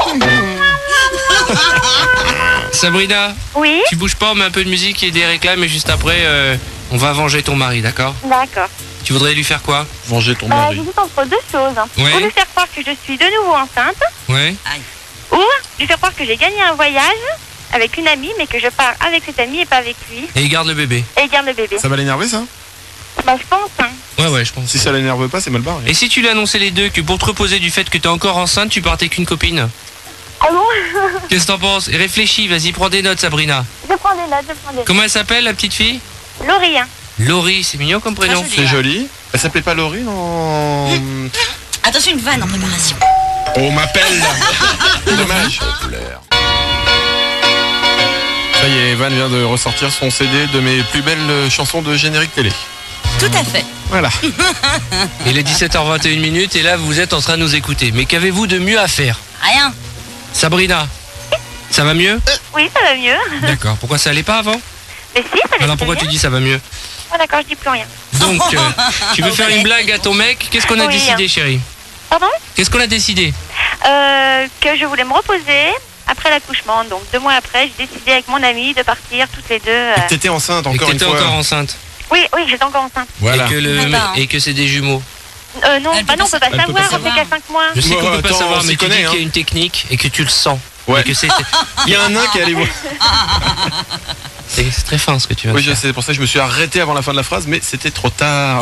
Sabrina. Oui. Tu bouges pas, on met un peu de musique et des réclames, et juste après, on va venger ton mari, d'accord? D'accord. Tu voudrais lui faire quoi? Venger ton mari. J'hésite entre deux choses. Ouais. Ou lui faire croire que je suis de nouveau enceinte, Ouais. ou lui faire croire que j'ai gagné un voyage avec une amie, mais que je pars avec cette amie et pas avec lui. Et il garde le bébé. Et il garde le bébé. Ça va l'énerver, ça? Bah, je pense. Hein. Ouais, je pense. Si ça l'énerve pas, c'est mal barré. Et si tu lui annonçais les deux, que pour te reposer du fait que t'es encore enceinte, tu partais qu'une copine? Ah bon? Qu'est-ce que t'en penses? Et réfléchis, vas-y, prends des notes, Sabrina. Je prends des notes, Comment elle s'appelle, la petite fille? Laurie. Laurie, c'est mignon comme prénom. C'est joli. Elle s'appelait pas Laurie, non? Attention, une vanne en préparation. On m'appelle. Dommage. Ça y est, Evan vient de ressortir son CD de mes plus belles chansons de générique télé. Tout à fait. Voilà. Il est 17h21 et là vous êtes en train de nous écouter. Mais qu'avez-vous de mieux à faire? Rien. Sabrina, ça va mieux? Oui, ça va mieux. D'accord. Pourquoi ça allait pas avant? Mais si, ça allait Alors très pourquoi bien. tu dis ça va mieux? Oh d'accord, je dis plus rien. Donc, tu veux faire une blague à ton mec? Qu'est-ce qu'on a Oui. décidé, chérie? Pardon? Qu'est-ce qu'on a décidé? Que je voulais me reposer après l'accouchement. Donc 2 mois après, j'ai décidé avec mon amie de partir toutes les deux. T'étais enceinte encore Et que une t'étais fois. encore enceinte. Oui, j'étais encore enceinte. Voilà. Et que c'est des jumeaux. Non, on peut pas savoir, on fait qu'à 5 mois. Je sais qu'on peut pas attends, savoir, on mais s'y tu dis connaît, qu'il y a une technique et que tu le sens. Ouais. Et que c'est Il y a un nain qui est allé voir. c'est très fin ce que tu viens de Oui, je faire. sais, c'est pour ça que je me suis arrêté avant la fin de la phrase, mais c'était trop tard.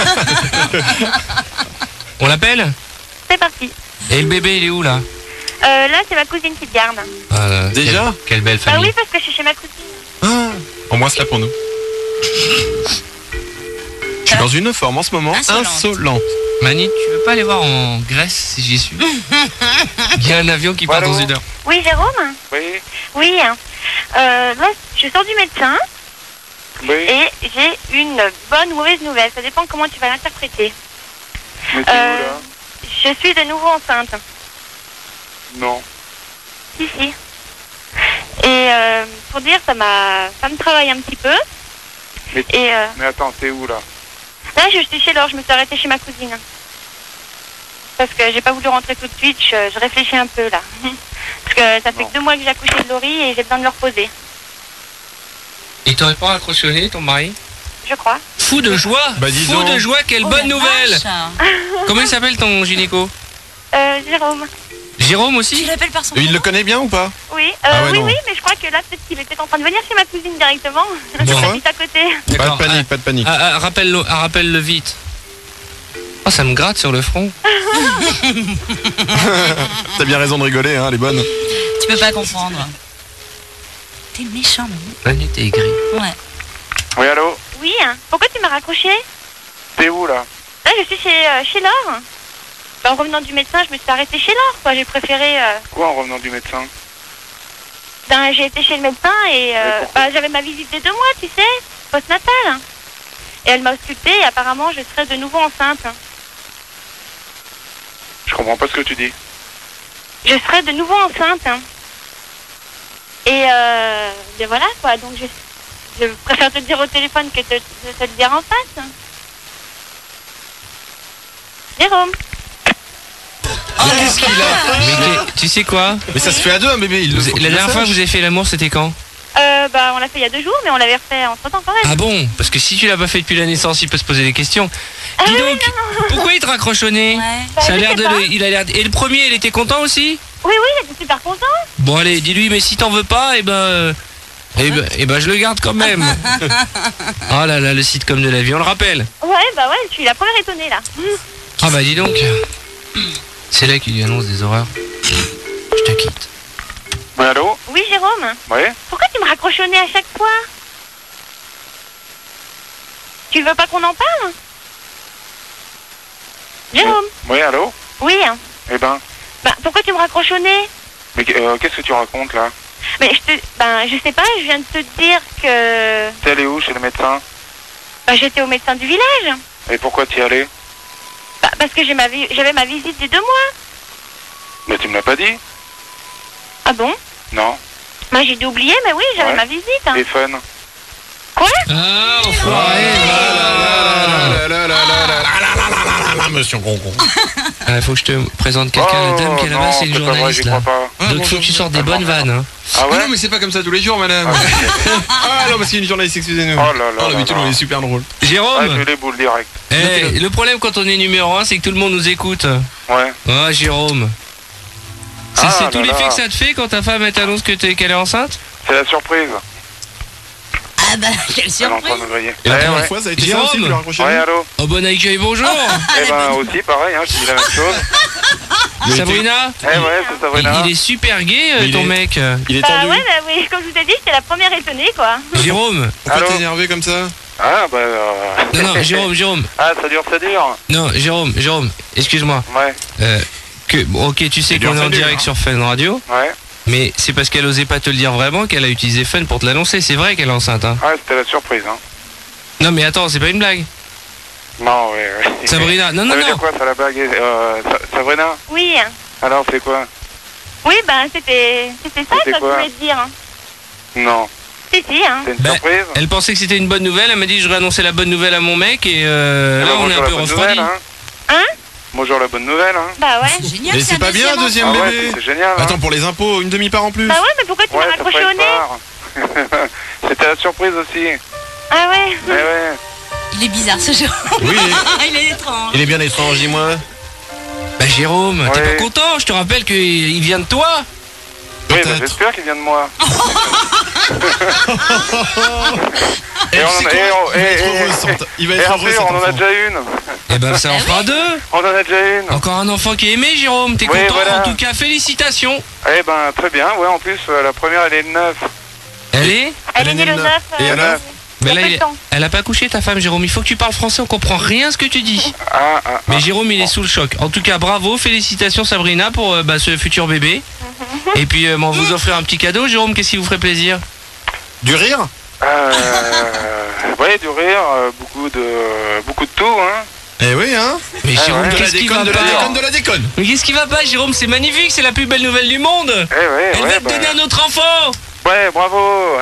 On l'appelle? C'est parti. Et le bébé, il est où là? Là, c'est ma cousine qui te garde. Déjà? Quelle belle Ah famille. oui, parce que je suis chez ma cousine. Au moins, c'est là pour nous. Je suis dans une forme en ce moment insolente. Mani, tu veux pas aller voir en Grèce si j'y suis? Il y a un avion qui part dans 1 heure. Oui, Jérôme? Oui. Oui. Là, je sors du médecin. Oui. Et j'ai une bonne ou mauvaise nouvelle. Ça dépend comment tu vas l'interpréter. Mais t'es où là? Je suis de nouveau enceinte. Non. Si. Et pour dire, ça me travaille un petit peu. Mais attends, t'es où là? Là, je suis chez Laure, je me suis arrêtée chez ma cousine. Parce que j'ai pas voulu rentrer tout de suite, je réfléchis un peu là. Parce que ça fait que 2 mois que j'ai accouché de Laurie et j'ai besoin de le reposer. Il t'aurait pas raccrochonné, ton mari? Je crois. Fou de joie! dis Fou donc. de joie, quelle bonne nouvelle! Comment il s'appelle ton gynéco? Jérôme. Jérôme aussi? Tu l'appelles par son Il le connaît bien ou pas? Oui, Ah ouais, non. oui, mais je crois que là, peut-être qu'il était en train de venir chez ma cousine directement. Tu crois? J'habite à côté. Pas de panique, pas de panique. Rappelle-le vite. Oh, ça me gratte sur le front. T'as bien raison de rigoler, hein, elle est bonne. Tu peux pas comprendre. T'es méchant, mon. Manu, t'es aigri. Ouais. Oui, allô? Oui, pourquoi tu m'as raccroché? T'es où là? Là, je suis chez Laure. En revenant du médecin, je me suis arrêtée chez Laure, quoi. J'ai préféré... Quoi en revenant du médecin? J'ai été chez le médecin et j'avais ma visite des 2 mois, tu sais, post-natal. Et elle m'a auscultée et apparemment, je serai de nouveau enceinte. Je comprends pas ce que tu dis. Je serai de nouveau enceinte. Et ben voilà, quoi. Donc, je préfère te le dire au téléphone que de te le dire en face. Jérôme. Qu'est-ce qu'il a? Mais tu sais quoi? Mais ça se fait à 2, un bébé. La dernière fois que vous avez fait l'amour, c'était quand? On l'a fait il y a 2 jours, mais on l'avait refait entre temps quand même. Ah bon? Parce que si tu l'as pas fait depuis la naissance, il peut se poser des questions. Dis donc, pourquoi il te raccrochonné? Ça a l'air de il a l'air. Et le premier, il était content aussi? Oui, il était super content. Bon allez, dis-lui, mais si t'en veux pas, je le garde quand même. Oh là là, le sitcom de la vie, on le rappelle. Ouais, je suis la première étonnée là. Ah bah dis donc. C'est là qu'il lui annonce des horreurs. Je te quitte. Oui, allô? Oui, Jérôme. Oui? Pourquoi tu me raccroches au nez à chaque fois? Tu veux pas qu'on en parle? Jérôme. Oui, allô? Oui. Eh ben? Pourquoi tu me raccroches au nez? Mais qu'est-ce que tu racontes là? Mais je sais pas, je viens de te dire que... T'es allé où chez le médecin? J'étais au médecin du village. Et pourquoi t'y allais? Parce que j'avais ma visite des 2 mois. Mais tu me l'as pas dit? Ah bon? Non. Bah j'ai dû oublier, mais oui, j'avais ma visite. Hein. Et fun. Quoi? Ah, monsieur Concon. Il faut que je te présente quelqu'un, la dame qui est là-bas, c'est une journaliste là. Donc faut que tu sortes des bonnes vannes. Hein. Ah ouais? Non, mais c'est pas comme ça tous les jours, madame. Ah non, parce qu'il y a une journaliste, excusez-nous. Oh là là. D'habitude, on est super drôle. Jérôme. Je les boules direct. Le problème quand on est numéro 1, c'est que tout le monde nous écoute. Ouais. Ah, Jérôme. C'est tout l'effet que ça te fait quand ta femme t'annonce qu'elle est enceinte? C'est la surprise. Ah bah, quelle surprise. Et la première fois, ça a été ça aussi, tu l'as raccroché. Ouais, allô. Oh, bon accueil, bonjour. Eh ben, aussi, pareil, hein, je dis la même chose. Sabrina? Eh ouais, c'est Sabrina. Il est super gay, ton mec. Il est Bah tendu. ouais, bah oui, comme je vous ai dit, j'étais la première étonnée, quoi. Jérôme. Pourquoi t'es énervé comme ça? Ah, bah... Non, Jérôme. Ah, ça dure. Non, Jérôme, excuse-moi. Ouais. Ok, tu sais qu'on est en direct sur Fun Radio. Ouais. Mais c'est parce qu'elle osait pas te le dire vraiment qu'elle a utilisé Fun pour te l'annoncer. C'est vrai qu'elle est enceinte, hein. Ouais, c'était la surprise, hein. Non, mais attends, c'est pas une blague. Non, ouais. Sabrina, non. Ça veut dire quoi, ça, la blague? Sabrina? Oui. Alors, c'est quoi? Oui, bah c'était ça que je voulais te dire. Non. Si, hein. C'est une surprise? Elle pensait que c'était une bonne nouvelle. Elle m'a dit je vais annoncer la bonne nouvelle à mon mec et là on est un peu refroidi. Hein? Bonjour la bonne nouvelle, hein. Bah ouais. C'est génial. Mais c'est pas bien, deuxième bébé. bébé. C'est génial. Attends, pour les impôts, une demi-part en plus. Bah ouais, mais pourquoi tu m'as raccroché au nez? C'était la surprise aussi. Ah ouais. Ouais. Il est bizarre ce genre. Oui. Il est étrange. Il est bien étrange, dis-moi. Bah Jérôme, t'es pas content? Je te rappelle qu'il vient de toi. Oui, bah, j'espère qu'il vient de moi. Il va être heureux, on en a déjà une. Eh ben ça en fera deux. On en a déjà une. Encore un enfant qui est aimé, Jérôme. T'es content? Voilà. En tout cas, félicitations. Eh ben très bien, ouais, en plus la première elle est le 9. Elle est née le 9. Et alors? Mais là, elle a pas couché ta femme, Jérôme. Il faut que tu parles français, on comprend rien ce que tu dis. Mais Jérôme, il est sous le choc. En tout cas, bravo, félicitations Sabrina pour ce futur bébé. Et puis, on vous offrir un petit cadeau, Jérôme. Qu'est-ce qui vous ferait plaisir? Du rire? Ouais, du rire, beaucoup de tout, hein. Eh oui, hein. Mais Jérôme, qu'est-ce qui va pas? De la déconne. Mais qu'est-ce qui va pas, Jérôme? C'est magnifique, c'est la plus belle nouvelle du monde. Elle va te donner un autre enfant. Ouais, bravo.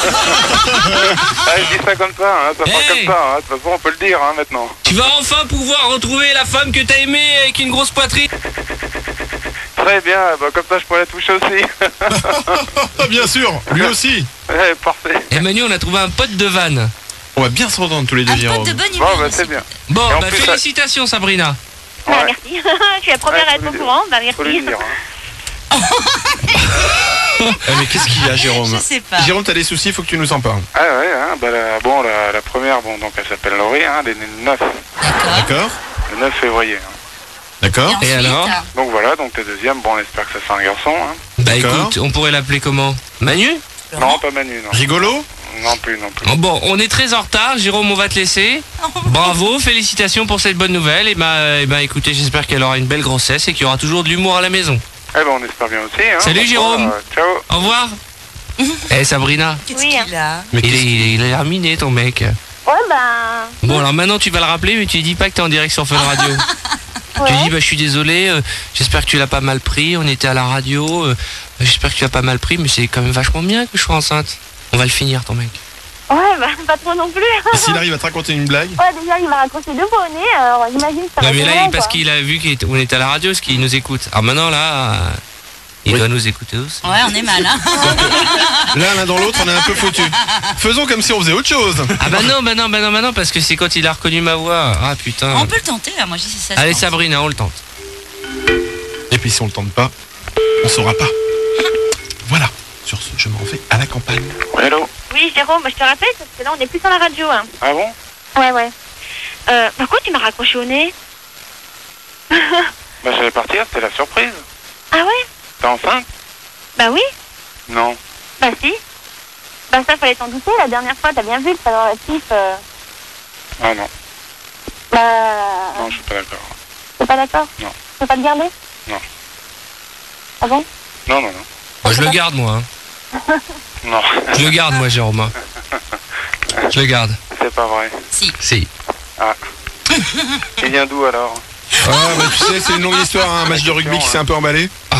Je dis ça comme ça, hein, ça part comme ça, hein. De toute façon on peut le dire, hein, maintenant. Tu vas enfin pouvoir retrouver la femme que t'as aimée avec une grosse poitrine. Très bien, bah, comme ça je pourrais la toucher aussi. Bien sûr, lui aussi. Ouais, parfait. Emmanuel, on a trouvé un pote de vanne. On va bien s'entendre tous les deux, Jérôme. Un pote de bonne humeur. Bon, bah c'est bien. Bon, Et en bah plus, félicitations Sabrina. Bah merci. Je suis la première à être au courant. Bah Faut le merci. dire, hein. Mais qu'est-ce qu'il y a, Jérôme? Je sais pas. Jérôme, t'as des soucis, il faut que tu nous en parles. Ah ouais, hein, bah la première, bon, donc elle s'appelle Laurie, hein, elle est née le 9. D'accord. Le 9 février. Hein. D'accord. Et alors? Donc voilà, donc la deuxième, bon, on espère que ça sera un garçon. Hein. Bah écoute, on pourrait l'appeler comment? Manu? Non, pas Manu, non. Rigolo? Non plus. Oh, bon, on est très en retard, Jérôme, on va te laisser. Bravo, félicitations pour cette bonne nouvelle. Et bah écoutez, j'espère qu'elle aura une belle grossesse et qu'il y aura toujours de l'humour à la maison. Eh ben on espère bien aussi. Hein. Salut Jérôme. Ciao. Au revoir. Sabrina. Qu'est-ce qu'il a? Mais il a l'air miné ton mec. Ouais, bah. Bon alors maintenant tu vas le rappeler, mais tu lui dis pas que t'es en direct sur Fun Radio. Tu lui dis bah je suis désolé, j'espère que tu l'as pas mal pris, on était à la radio, j'espère que tu l'as pas mal pris, mais c'est quand même vachement bien que je sois enceinte. On va le finir ton mec. Ouais, bah pas trop non plus. Et s'il arrive à te raconter une blague? Ouais, déjà il m'a raccroché 2 fois au nez, alors j'imagine que ça va Non mais là être parce quoi. qu'il a vu qu'on était à la radio, ce qu'il nous écoute. Alors maintenant là, il doit nous écouter aussi. Ouais, on est mal, hein. L'un dans l'autre, on est un peu foutus. Faisons comme si on faisait autre chose. Ah bah non, parce que c'est quand il a reconnu ma voix. Ah putain. On peut le tenter, hein. Moi je dis c'est ça. Allez Sabrina, on le tente. Et puis si on le tente pas, on saura pas. Voilà. Sur ce, je m'en vais à la campagne. Hello. Oui, Jérôme, je te rappelle, parce que là on est plus dans la radio. Hein. Ah bon? Ouais. Pourquoi tu m'as raccroché au nez? Bah j'allais partir, c'était la surprise. Ah ouais? T'es enceinte? Bah oui. Non. Bah si. Bah ça fallait t'en douter, la dernière fois t'as bien vu que préservatif. Ah non. Bah. Non, je suis pas d'accord. T'es pas d'accord? Non. Tu peux pas le garder? Non. Ah bon? Non. Moi, je le garde moi. Non. Je le garde moi Jérôme. Je le garde. C'est pas vrai. Si. Ah. Il vient d'où alors? Ah bah tu sais, c'est une longue histoire, hein, un match de rugby qui s'est un peu emballé.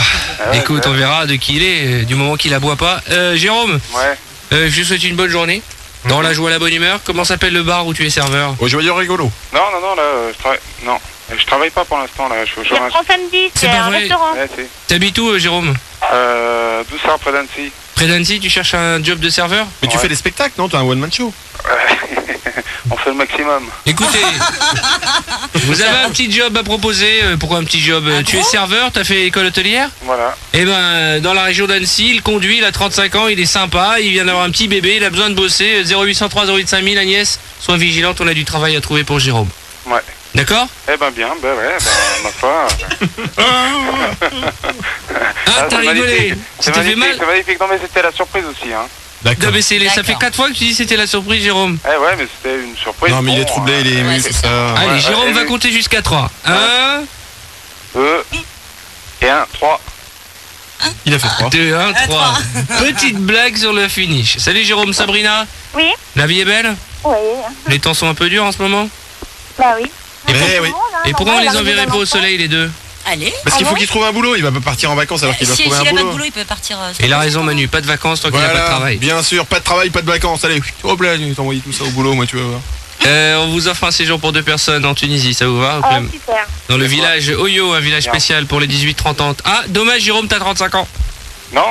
Écoute, on verra de qui il est, du moment qu'il aboie pas. Jérôme. Ouais. Je te souhaite une bonne journée. Dans la joie, la bonne humeur. Comment s'appelle le bar où tu es serveur? Au joyeux rigolo. Non, là, je travaille pas pour l'instant, là, je suis au Je chômage. reprends samedi, c'est pas un vrai. restaurant. Ouais, si. T'habites où, Jérôme? Douceur près d'Annecy. Près d'Annecy, tu cherches un job de serveur? Mais tu fais des spectacles, non? T'as un one-man show. On fait le maximum. Écoutez, vous avez un petit job à proposer. Pourquoi un petit job? Tu es serveur, t'as fait école hôtelière? Voilà. Eh ben, dans la région d'Annecy, il conduit, il a 35 ans, il est sympa, il vient d'avoir un petit bébé, il a besoin de bosser. 0803 08 5000, Agnès, sois vigilante, on a du travail à trouver pour Jérôme. Ouais. D'accord? Eh ben bien, ma foi. Ah, t'as rigolé. C'est Ça t'a fait mal? magnifique, c'est magnifique. Non mais c'était la surprise aussi, hein. D'accord. Non, mais ça fait 4 fois que tu dis c'était la surprise, Jérôme. Eh ouais, mais c'était une surprise. Non, mais il est Bon, troublé, il est ému, c'est ça. Allez, Ouais, Jérôme ouais, va ouais. compter jusqu'à 3. 1, 2 et 1, 3. Il a fait 3. 2, 1, 3. Petite blague sur le finish. Salut Jérôme, Sabrina. Oui. La vie est belle? Oui. Les temps sont un peu durs en ce moment? Bah oui. Et pourquoi on les enverrait pas au soleil les deux? Allez. Parce qu'il faut qu'il trouve un boulot, il va pas partir en vacances alors qu'il doit S'il trouver n'a un pas de boulot. boulot, il peut partir. Il a raison Manu, pas de vacances tant qu'il n'a pas de travail. Bien sûr, pas de travail, pas de vacances. Allez, hop là, je vais t'envoyer tout ça au boulot, moi tu vas voir. On vous offre un séjour pour 2 personnes en Tunisie, ça vous va? Ah, super. Dans le village Oyo, un village spécial pour les 18-30 ans. Ah, dommage Jérôme, t'as 35 ans. Non.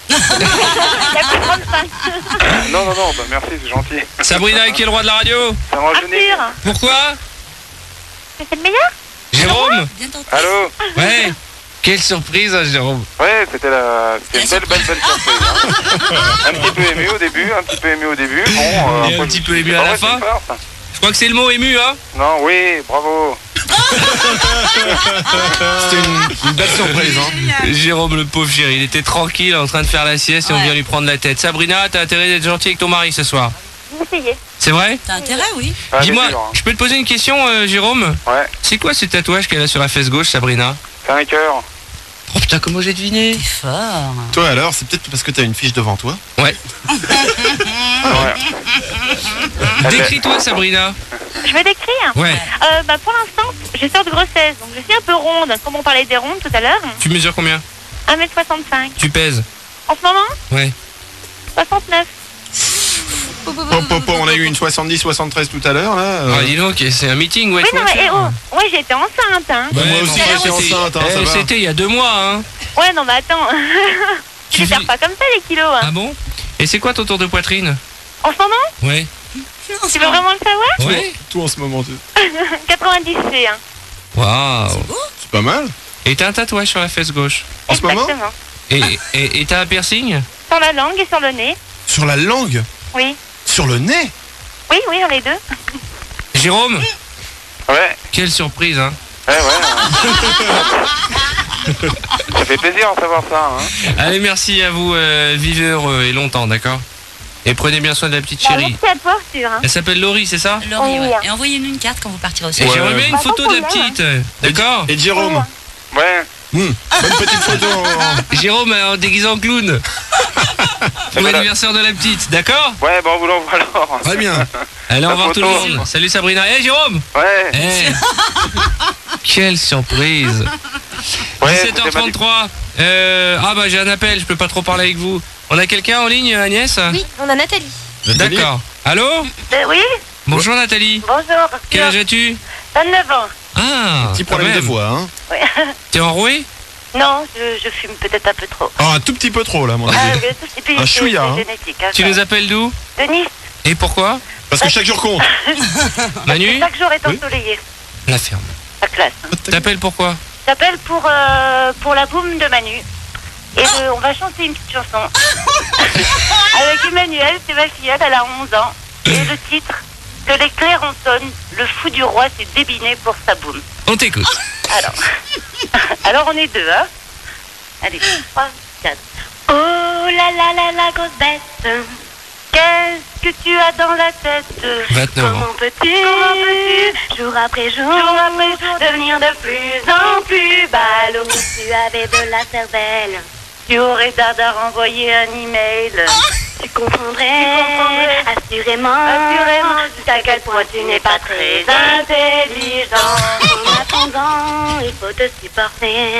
Non, bah merci, c'est gentil. Sabrina, qui est le roi de la radio? Ça m'a gêné. Pourquoi? C'est le meilleur? Jérôme? Allô? Ouais. Quelle surprise, hein, Jérôme. Ouais, c'était une belle surprise. Hein. Un petit peu ému au début. Bon, et un petit peu ému à la fin. Je crois que c'est le mot ému, hein? Non, oui, bravo. C'était une belle surprise, hein. Jérôme, le pauvre chéri, il était tranquille en train de faire la sieste et on vient lui prendre la tête. Sabrina, t'as intérêt d'être gentil avec ton mari ce soir. Essayez. C'est vrai? T'as intérêt, oui. Dis-moi, je peux te poser une question, Jérôme? Ouais. C'est quoi ce tatouage qu'elle a sur la fesse gauche, Sabrina? C'est un cœur. Oh putain, comment j'ai deviné? Fort. Toi alors, c'est peut-être parce que t'as une fiche devant toi. Ouais. Décris-toi, Sabrina. Je vais décrire. Ouais. Bah pour l'instant, je sors de grossesse, donc je suis un peu ronde, comme on parlait des rondes tout à l'heure. Tu mesures combien? 1m65. Tu pèses? En ce moment, Ouais. 69. On a eu une 70-73 tout à l'heure là. Ah, dis donc, c'est un meeting, ouais. Oui, non, mais ouais, j'ai été enceinte, hein. Bah, moi aussi j'étais enceinte, hein, ça va. C'était il y a 2 mois, hein. Ouais, non, mais attends. Je ne perds pas comme ça les kilos. Hein. Ah bon? Et c'est quoi ton tour de poitrine? En ce moment? Ouais. Tu veux vraiment le savoir? Ouais. Tout en ce moment. 90 C. Hein. Waouh. C'est pas mal. Et t'as un tatouage sur la fesse gauche? En ce moment? Et t'as un piercing? Sur la langue et sur le nez. Sur la langue? Oui. Sur le nez? Oui, j'en ai 2. Jérôme? Ouais. Quelle surprise, hein? Ouais. Ça fait plaisir de savoir ça, hein. Allez, merci à vous, vivez heureux et longtemps, d'accord? Et prenez bien soin de la petite chérie. Merci à toi, Arthur. Hein. Elle s'appelle Laurie, c'est ça? Laurie, ouais. Et envoyez-nous une carte quand vous partirez au Et soleil. j'aimerais bien une photo de la petite, d'accord? Et Jérôme? Ouais. Bonne petite photo. Jérôme en déguisé en clown. Pour l'anniversaire de la petite, d'accord? Ouais, bon, on vous l'envoie alors. Très bien. Allez, au revoir tout le photo. monde. Salut Sabrina. Jérôme? Ouais. Quelle surprise. Ouais, 17h33. Bah j'ai un appel, je peux pas trop parler avec vous. On a quelqu'un en ligne, Agnès? Oui, on a Nathalie. D'accord. Allô? Oui. Bonjour Nathalie. Bonjour. Quel âge as-tu? 29 ans. Ah, Petit problème de voix, hein. Oui. T'es enroué? Non, je fume peut-être un peu trop. Oh, un tout petit peu trop là, mon avis. Et puis, Un chouïa, hein. génétique. Hein, Tu nous appelles d'où? de Nice. Et pourquoi? Parce que chaque jour compte. Manu? Chaque jour est ensoleillé. La ferme. La classe. T'appelles pourquoi? J'appelle pour la boum de Manu. Et on va chanter une petite chanson. Avec Emmanuel, c'est ma fillette, elle a 11 ans. Et le titre, que l'éclair en sonne, le fou du roi s'est débiné pour sa boum. On t'écoute. Alors on est 2, hein. Allez, 3, 4. Oh la grosse bête, qu'est-ce que tu as dans la tête? 29 ans. Comment peux-tu, jour après jour, devenir de plus en plus ballot? Tu avais de la cervelle, tu aurais tardé à renvoyer un email. Tu comprendrais assurément jusqu'à quel point tu n'es pas très intelligent. En attendant, il faut te supporter.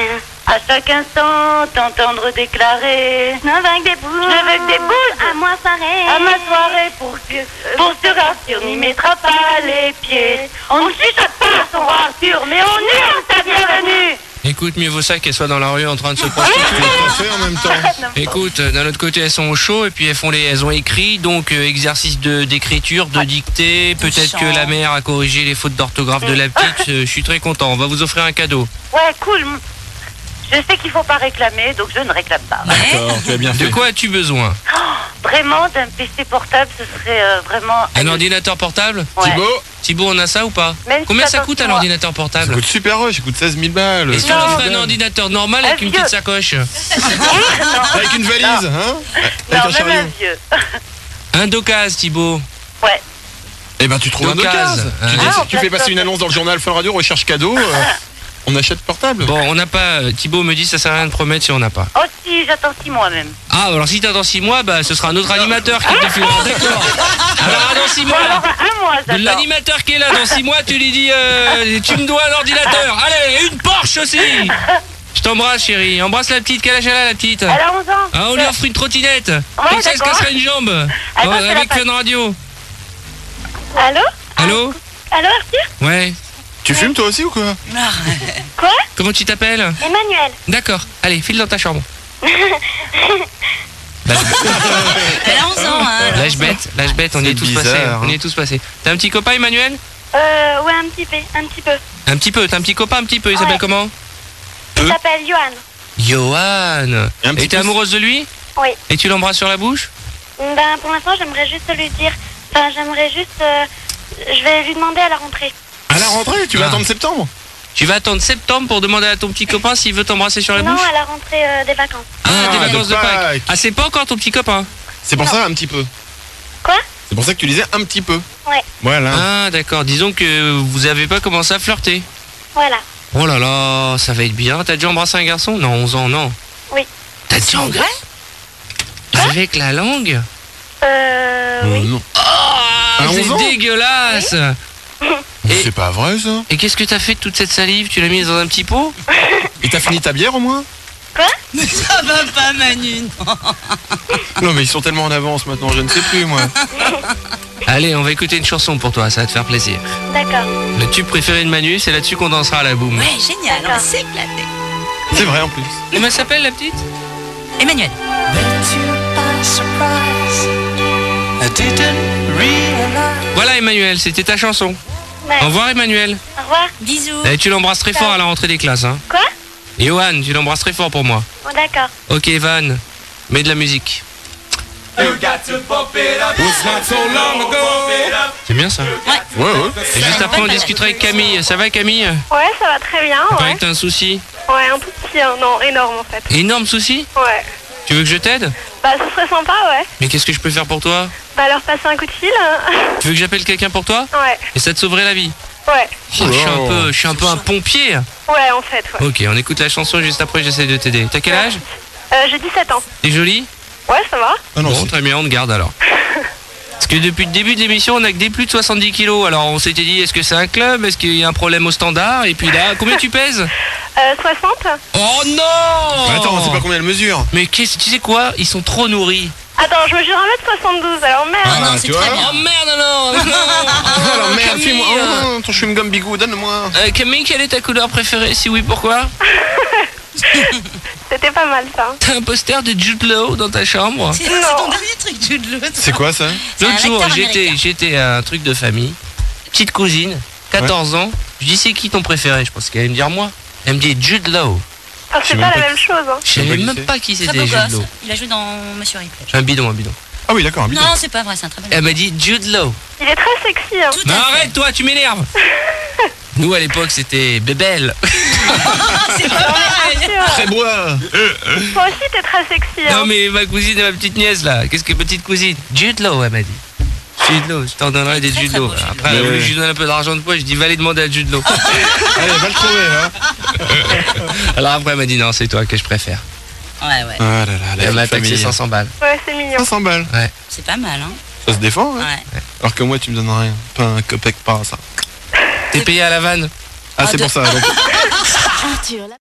À chaque instant, t'entendre déclarer. Je veux que des boules. À ma soirée. Pour se Arthur n'y mettra pas les pieds. On ne chuchote pas son Arthur, mais on hurle ta bienvenue. Écoute, mieux vaut ça qu'elles soient dans la rue en train de se prostituer. En même temps. Écoute, d'un autre côté, elles sont au chaud et puis elles ont écrit, donc exercice d'écriture, de dictée. Peut-être que la mère a corrigé les fautes d'orthographe de la petite. Je suis très content. On va vous offrir un cadeau. Ouais, cool. Je sais qu'il faut pas réclamer, donc je ne réclame pas. D'accord, tu as bien fait. De quoi as-tu besoin? Vraiment, d'un PC portable, ce serait vraiment... Un ordinateur portable? Ouais. Thibaut, on a ça ou pas? Combien ça coûte un ordinateur portable? Ça coûte super rush, ça coûte 16 000 balles. Et si on offrait un ordinateur normal avec une petite sacoche? Avec une valise, hein? Non, même un vieux. Un d'occasion, Thibaut. Ouais. Eh ben tu trouves un occasion. Tu fais passer une annonce dans le journal Fun Radio, recherche cadeau. On achète portable. Bon, on n'a pas. Thibaut me dit ça sert à rien de promettre si on n'a pas. Oh si, j'attends 6 mois même. Ah, alors si t'attends 6 mois, bah ce sera un autre animateur qui te filera. D'accord. Alors dans 6 mois. Alors, un mois, j'attends. L'animateur qui est là dans 6 mois, tu lui dis tu me dois un ordinateur. Allez, une Porsche aussi. Je t'embrasse, chérie. Embrasse la petite. Quel âge elle a, la petite? Elle a 11 ans. Ah, on lui offre une trottinette. Ouais, comme ça, elle se d'accord. cassera une jambe. Attends, Avec Fun Radio. Allô? Allô? Allô, Arthur? Ouais. Tu fumes toi aussi ou quoi? Quoi? Comment tu t'appelles? Emmanuel. D'accord. Allez, file dans ta chambre. Elle a 11 ans, hein. Lâche bête, on y est tous passés. On y est tous passés. T'as un petit copain, Emmanuel? Ouais, un petit peu. Un petit peu, t'as un petit copain un petit peu, il s'appelle comment? Il s'appelle Johan. Johan. Et t'es amoureuse de lui? Oui. Et tu l'embrasses sur la bouche? Ben, pour l'instant, j'aimerais juste lui dire... Enfin, je vais lui demander à la rentrée. À la rentrée? Tu vas attendre septembre? Tu vas attendre septembre pour demander à ton petit copain s'il veut t'embrasser sur la bouche? Non, à la rentrée des vacances. Ah, des vacances de Pâques. Ah, c'est pas encore ton petit copain? C'est pour ça un petit peu. Quoi? C'est pour ça que tu disais un petit peu. Ouais. Voilà. Ah, d'accord. Disons que vous avez pas commencé à flirter. Voilà. Oh là là, ça va être bien. T'as déjà embrassé un garçon? Non, 11 ans, non. Oui. T'as déjà embrassé? Avec la langue? Oui. Non. Oh, c'est dégueulasse. C'est pas vrai ça. Et qu'est-ce que t'as fait de toute cette salive? Tu l'as mise dans un petit pot? Et t'as fini ta bière au moins? Quoi? Ça va pas, Manu, non. Non mais ils sont tellement en avance maintenant, je ne sais plus moi. Allez, on va écouter une chanson pour toi, ça va te faire plaisir. D'accord. Le tube préféré de Manu, c'est là-dessus qu'on dansera à la boum. Ouais, génial, on va s'éclater. C'est vrai en plus. Comment elle s'appelle la petite? Emmanuel. Voilà Emmanuel, c'était ta chanson. Ouais. Au revoir Emmanuel. Au revoir. Bisous. Et tu l'embrasses très fort à la rentrée des classes, hein. Quoi? Johan, tu l'embrasses très fort pour moi. Bon, d'accord. Ok Van, mets de la musique. C'est bien ça. Ouais. Et juste après on discutera avec Camille. Ça va Camille? Ouais, ça va très bien. Il paraît Ouais, que t'as un souci. ouais, un tout petit, non, énorme en fait. Énorme souci? Ouais. Tu veux que je t'aide? Bah, ce serait sympa, ouais. Mais qu'est-ce que je peux faire pour toi? Bah, leur passer un coup de fil. Tu veux que j'appelle quelqu'un pour toi? Ouais, Et ça te sauverait la vie? ouais. Oh, je suis un peu un pompier. Ouais, en fait, ouais. Ok, on écoute la chanson juste après, j'essaie de t'aider. T'as quel âge? J'ai 17 ans. T'es jolie? Ouais, ça va. Bon, très bien, on te garde alors. Parce que depuis le début de l'émission, on a que des plus de 70 kilos. Alors on s'était dit, est-ce que c'est un club? Est-ce qu'il y a un problème au standard? Et puis là, combien tu pèses? 60. Oh non! Attends, on sait pas combien elle mesure. Mais tu sais quoi? Ils sont trop nourris. Attends, je mesure 1m72, alors merde. Ah, non, tu vois. Oh merde alors! Alors merde, Camille, fais-moi ton chewing-gum Bigou, donne-moi. Camille, quelle est ta couleur préférée? Si oui, pourquoi? C'était pas mal ça. T'as un poster de Jude Law dans ta chambre? C'est ton dernier truc, Jude Law. C'est quoi ça? L'autre jour, acteur américain. j'étais à un truc de famille. Petite cousine, 14 ans. Je dis, c'est qui ton préféré? Je pense qu'elle allait me dire moi. Elle me dit Jude Law. Enfin, c'est pas la même chose, hein. Je savais même pas qui Très c'était beau Jude gosse. Law. Il a joué dans Monsieur Ripley. Un bidon. Ah oui, d'accord, un bidon. Non, c'est pas vrai, c'est un très bon. Elle m'a dit Jude Law. Il est très sexy, hein. Tout Mais à fait. arrête toi, tu m'énerves. Nous à l'époque c'était Bébel. C'est pas vrai. Très bois. Toi aussi, t'es très sexy, hein. Non mais ma cousine et ma petite nièce là. Qu'est-ce que petite cousine? Jude Law elle m'a dit. Jude Law, je t'en donnerai des Très, Jude très Law. beau, Jude Après Law. elle a voulu que je lui donne un peu d'argent de poche, je dis va aller demander à Jude Law. Allez, va le trouver, hein. Alors après elle m'a dit non c'est toi que je préfère. Ouais. Ah là là, Elle m'a la taxé famille. 500 balles. Ouais, c'est mignon. 500 balles. C'est pas mal, hein. Ça se défend, hein. Ouais. Alors que moi, tu me donnes rien. Pas un copec, pas ça. T'es payé à la vanne? Ah, c'est pour ça. Donc... Arthur,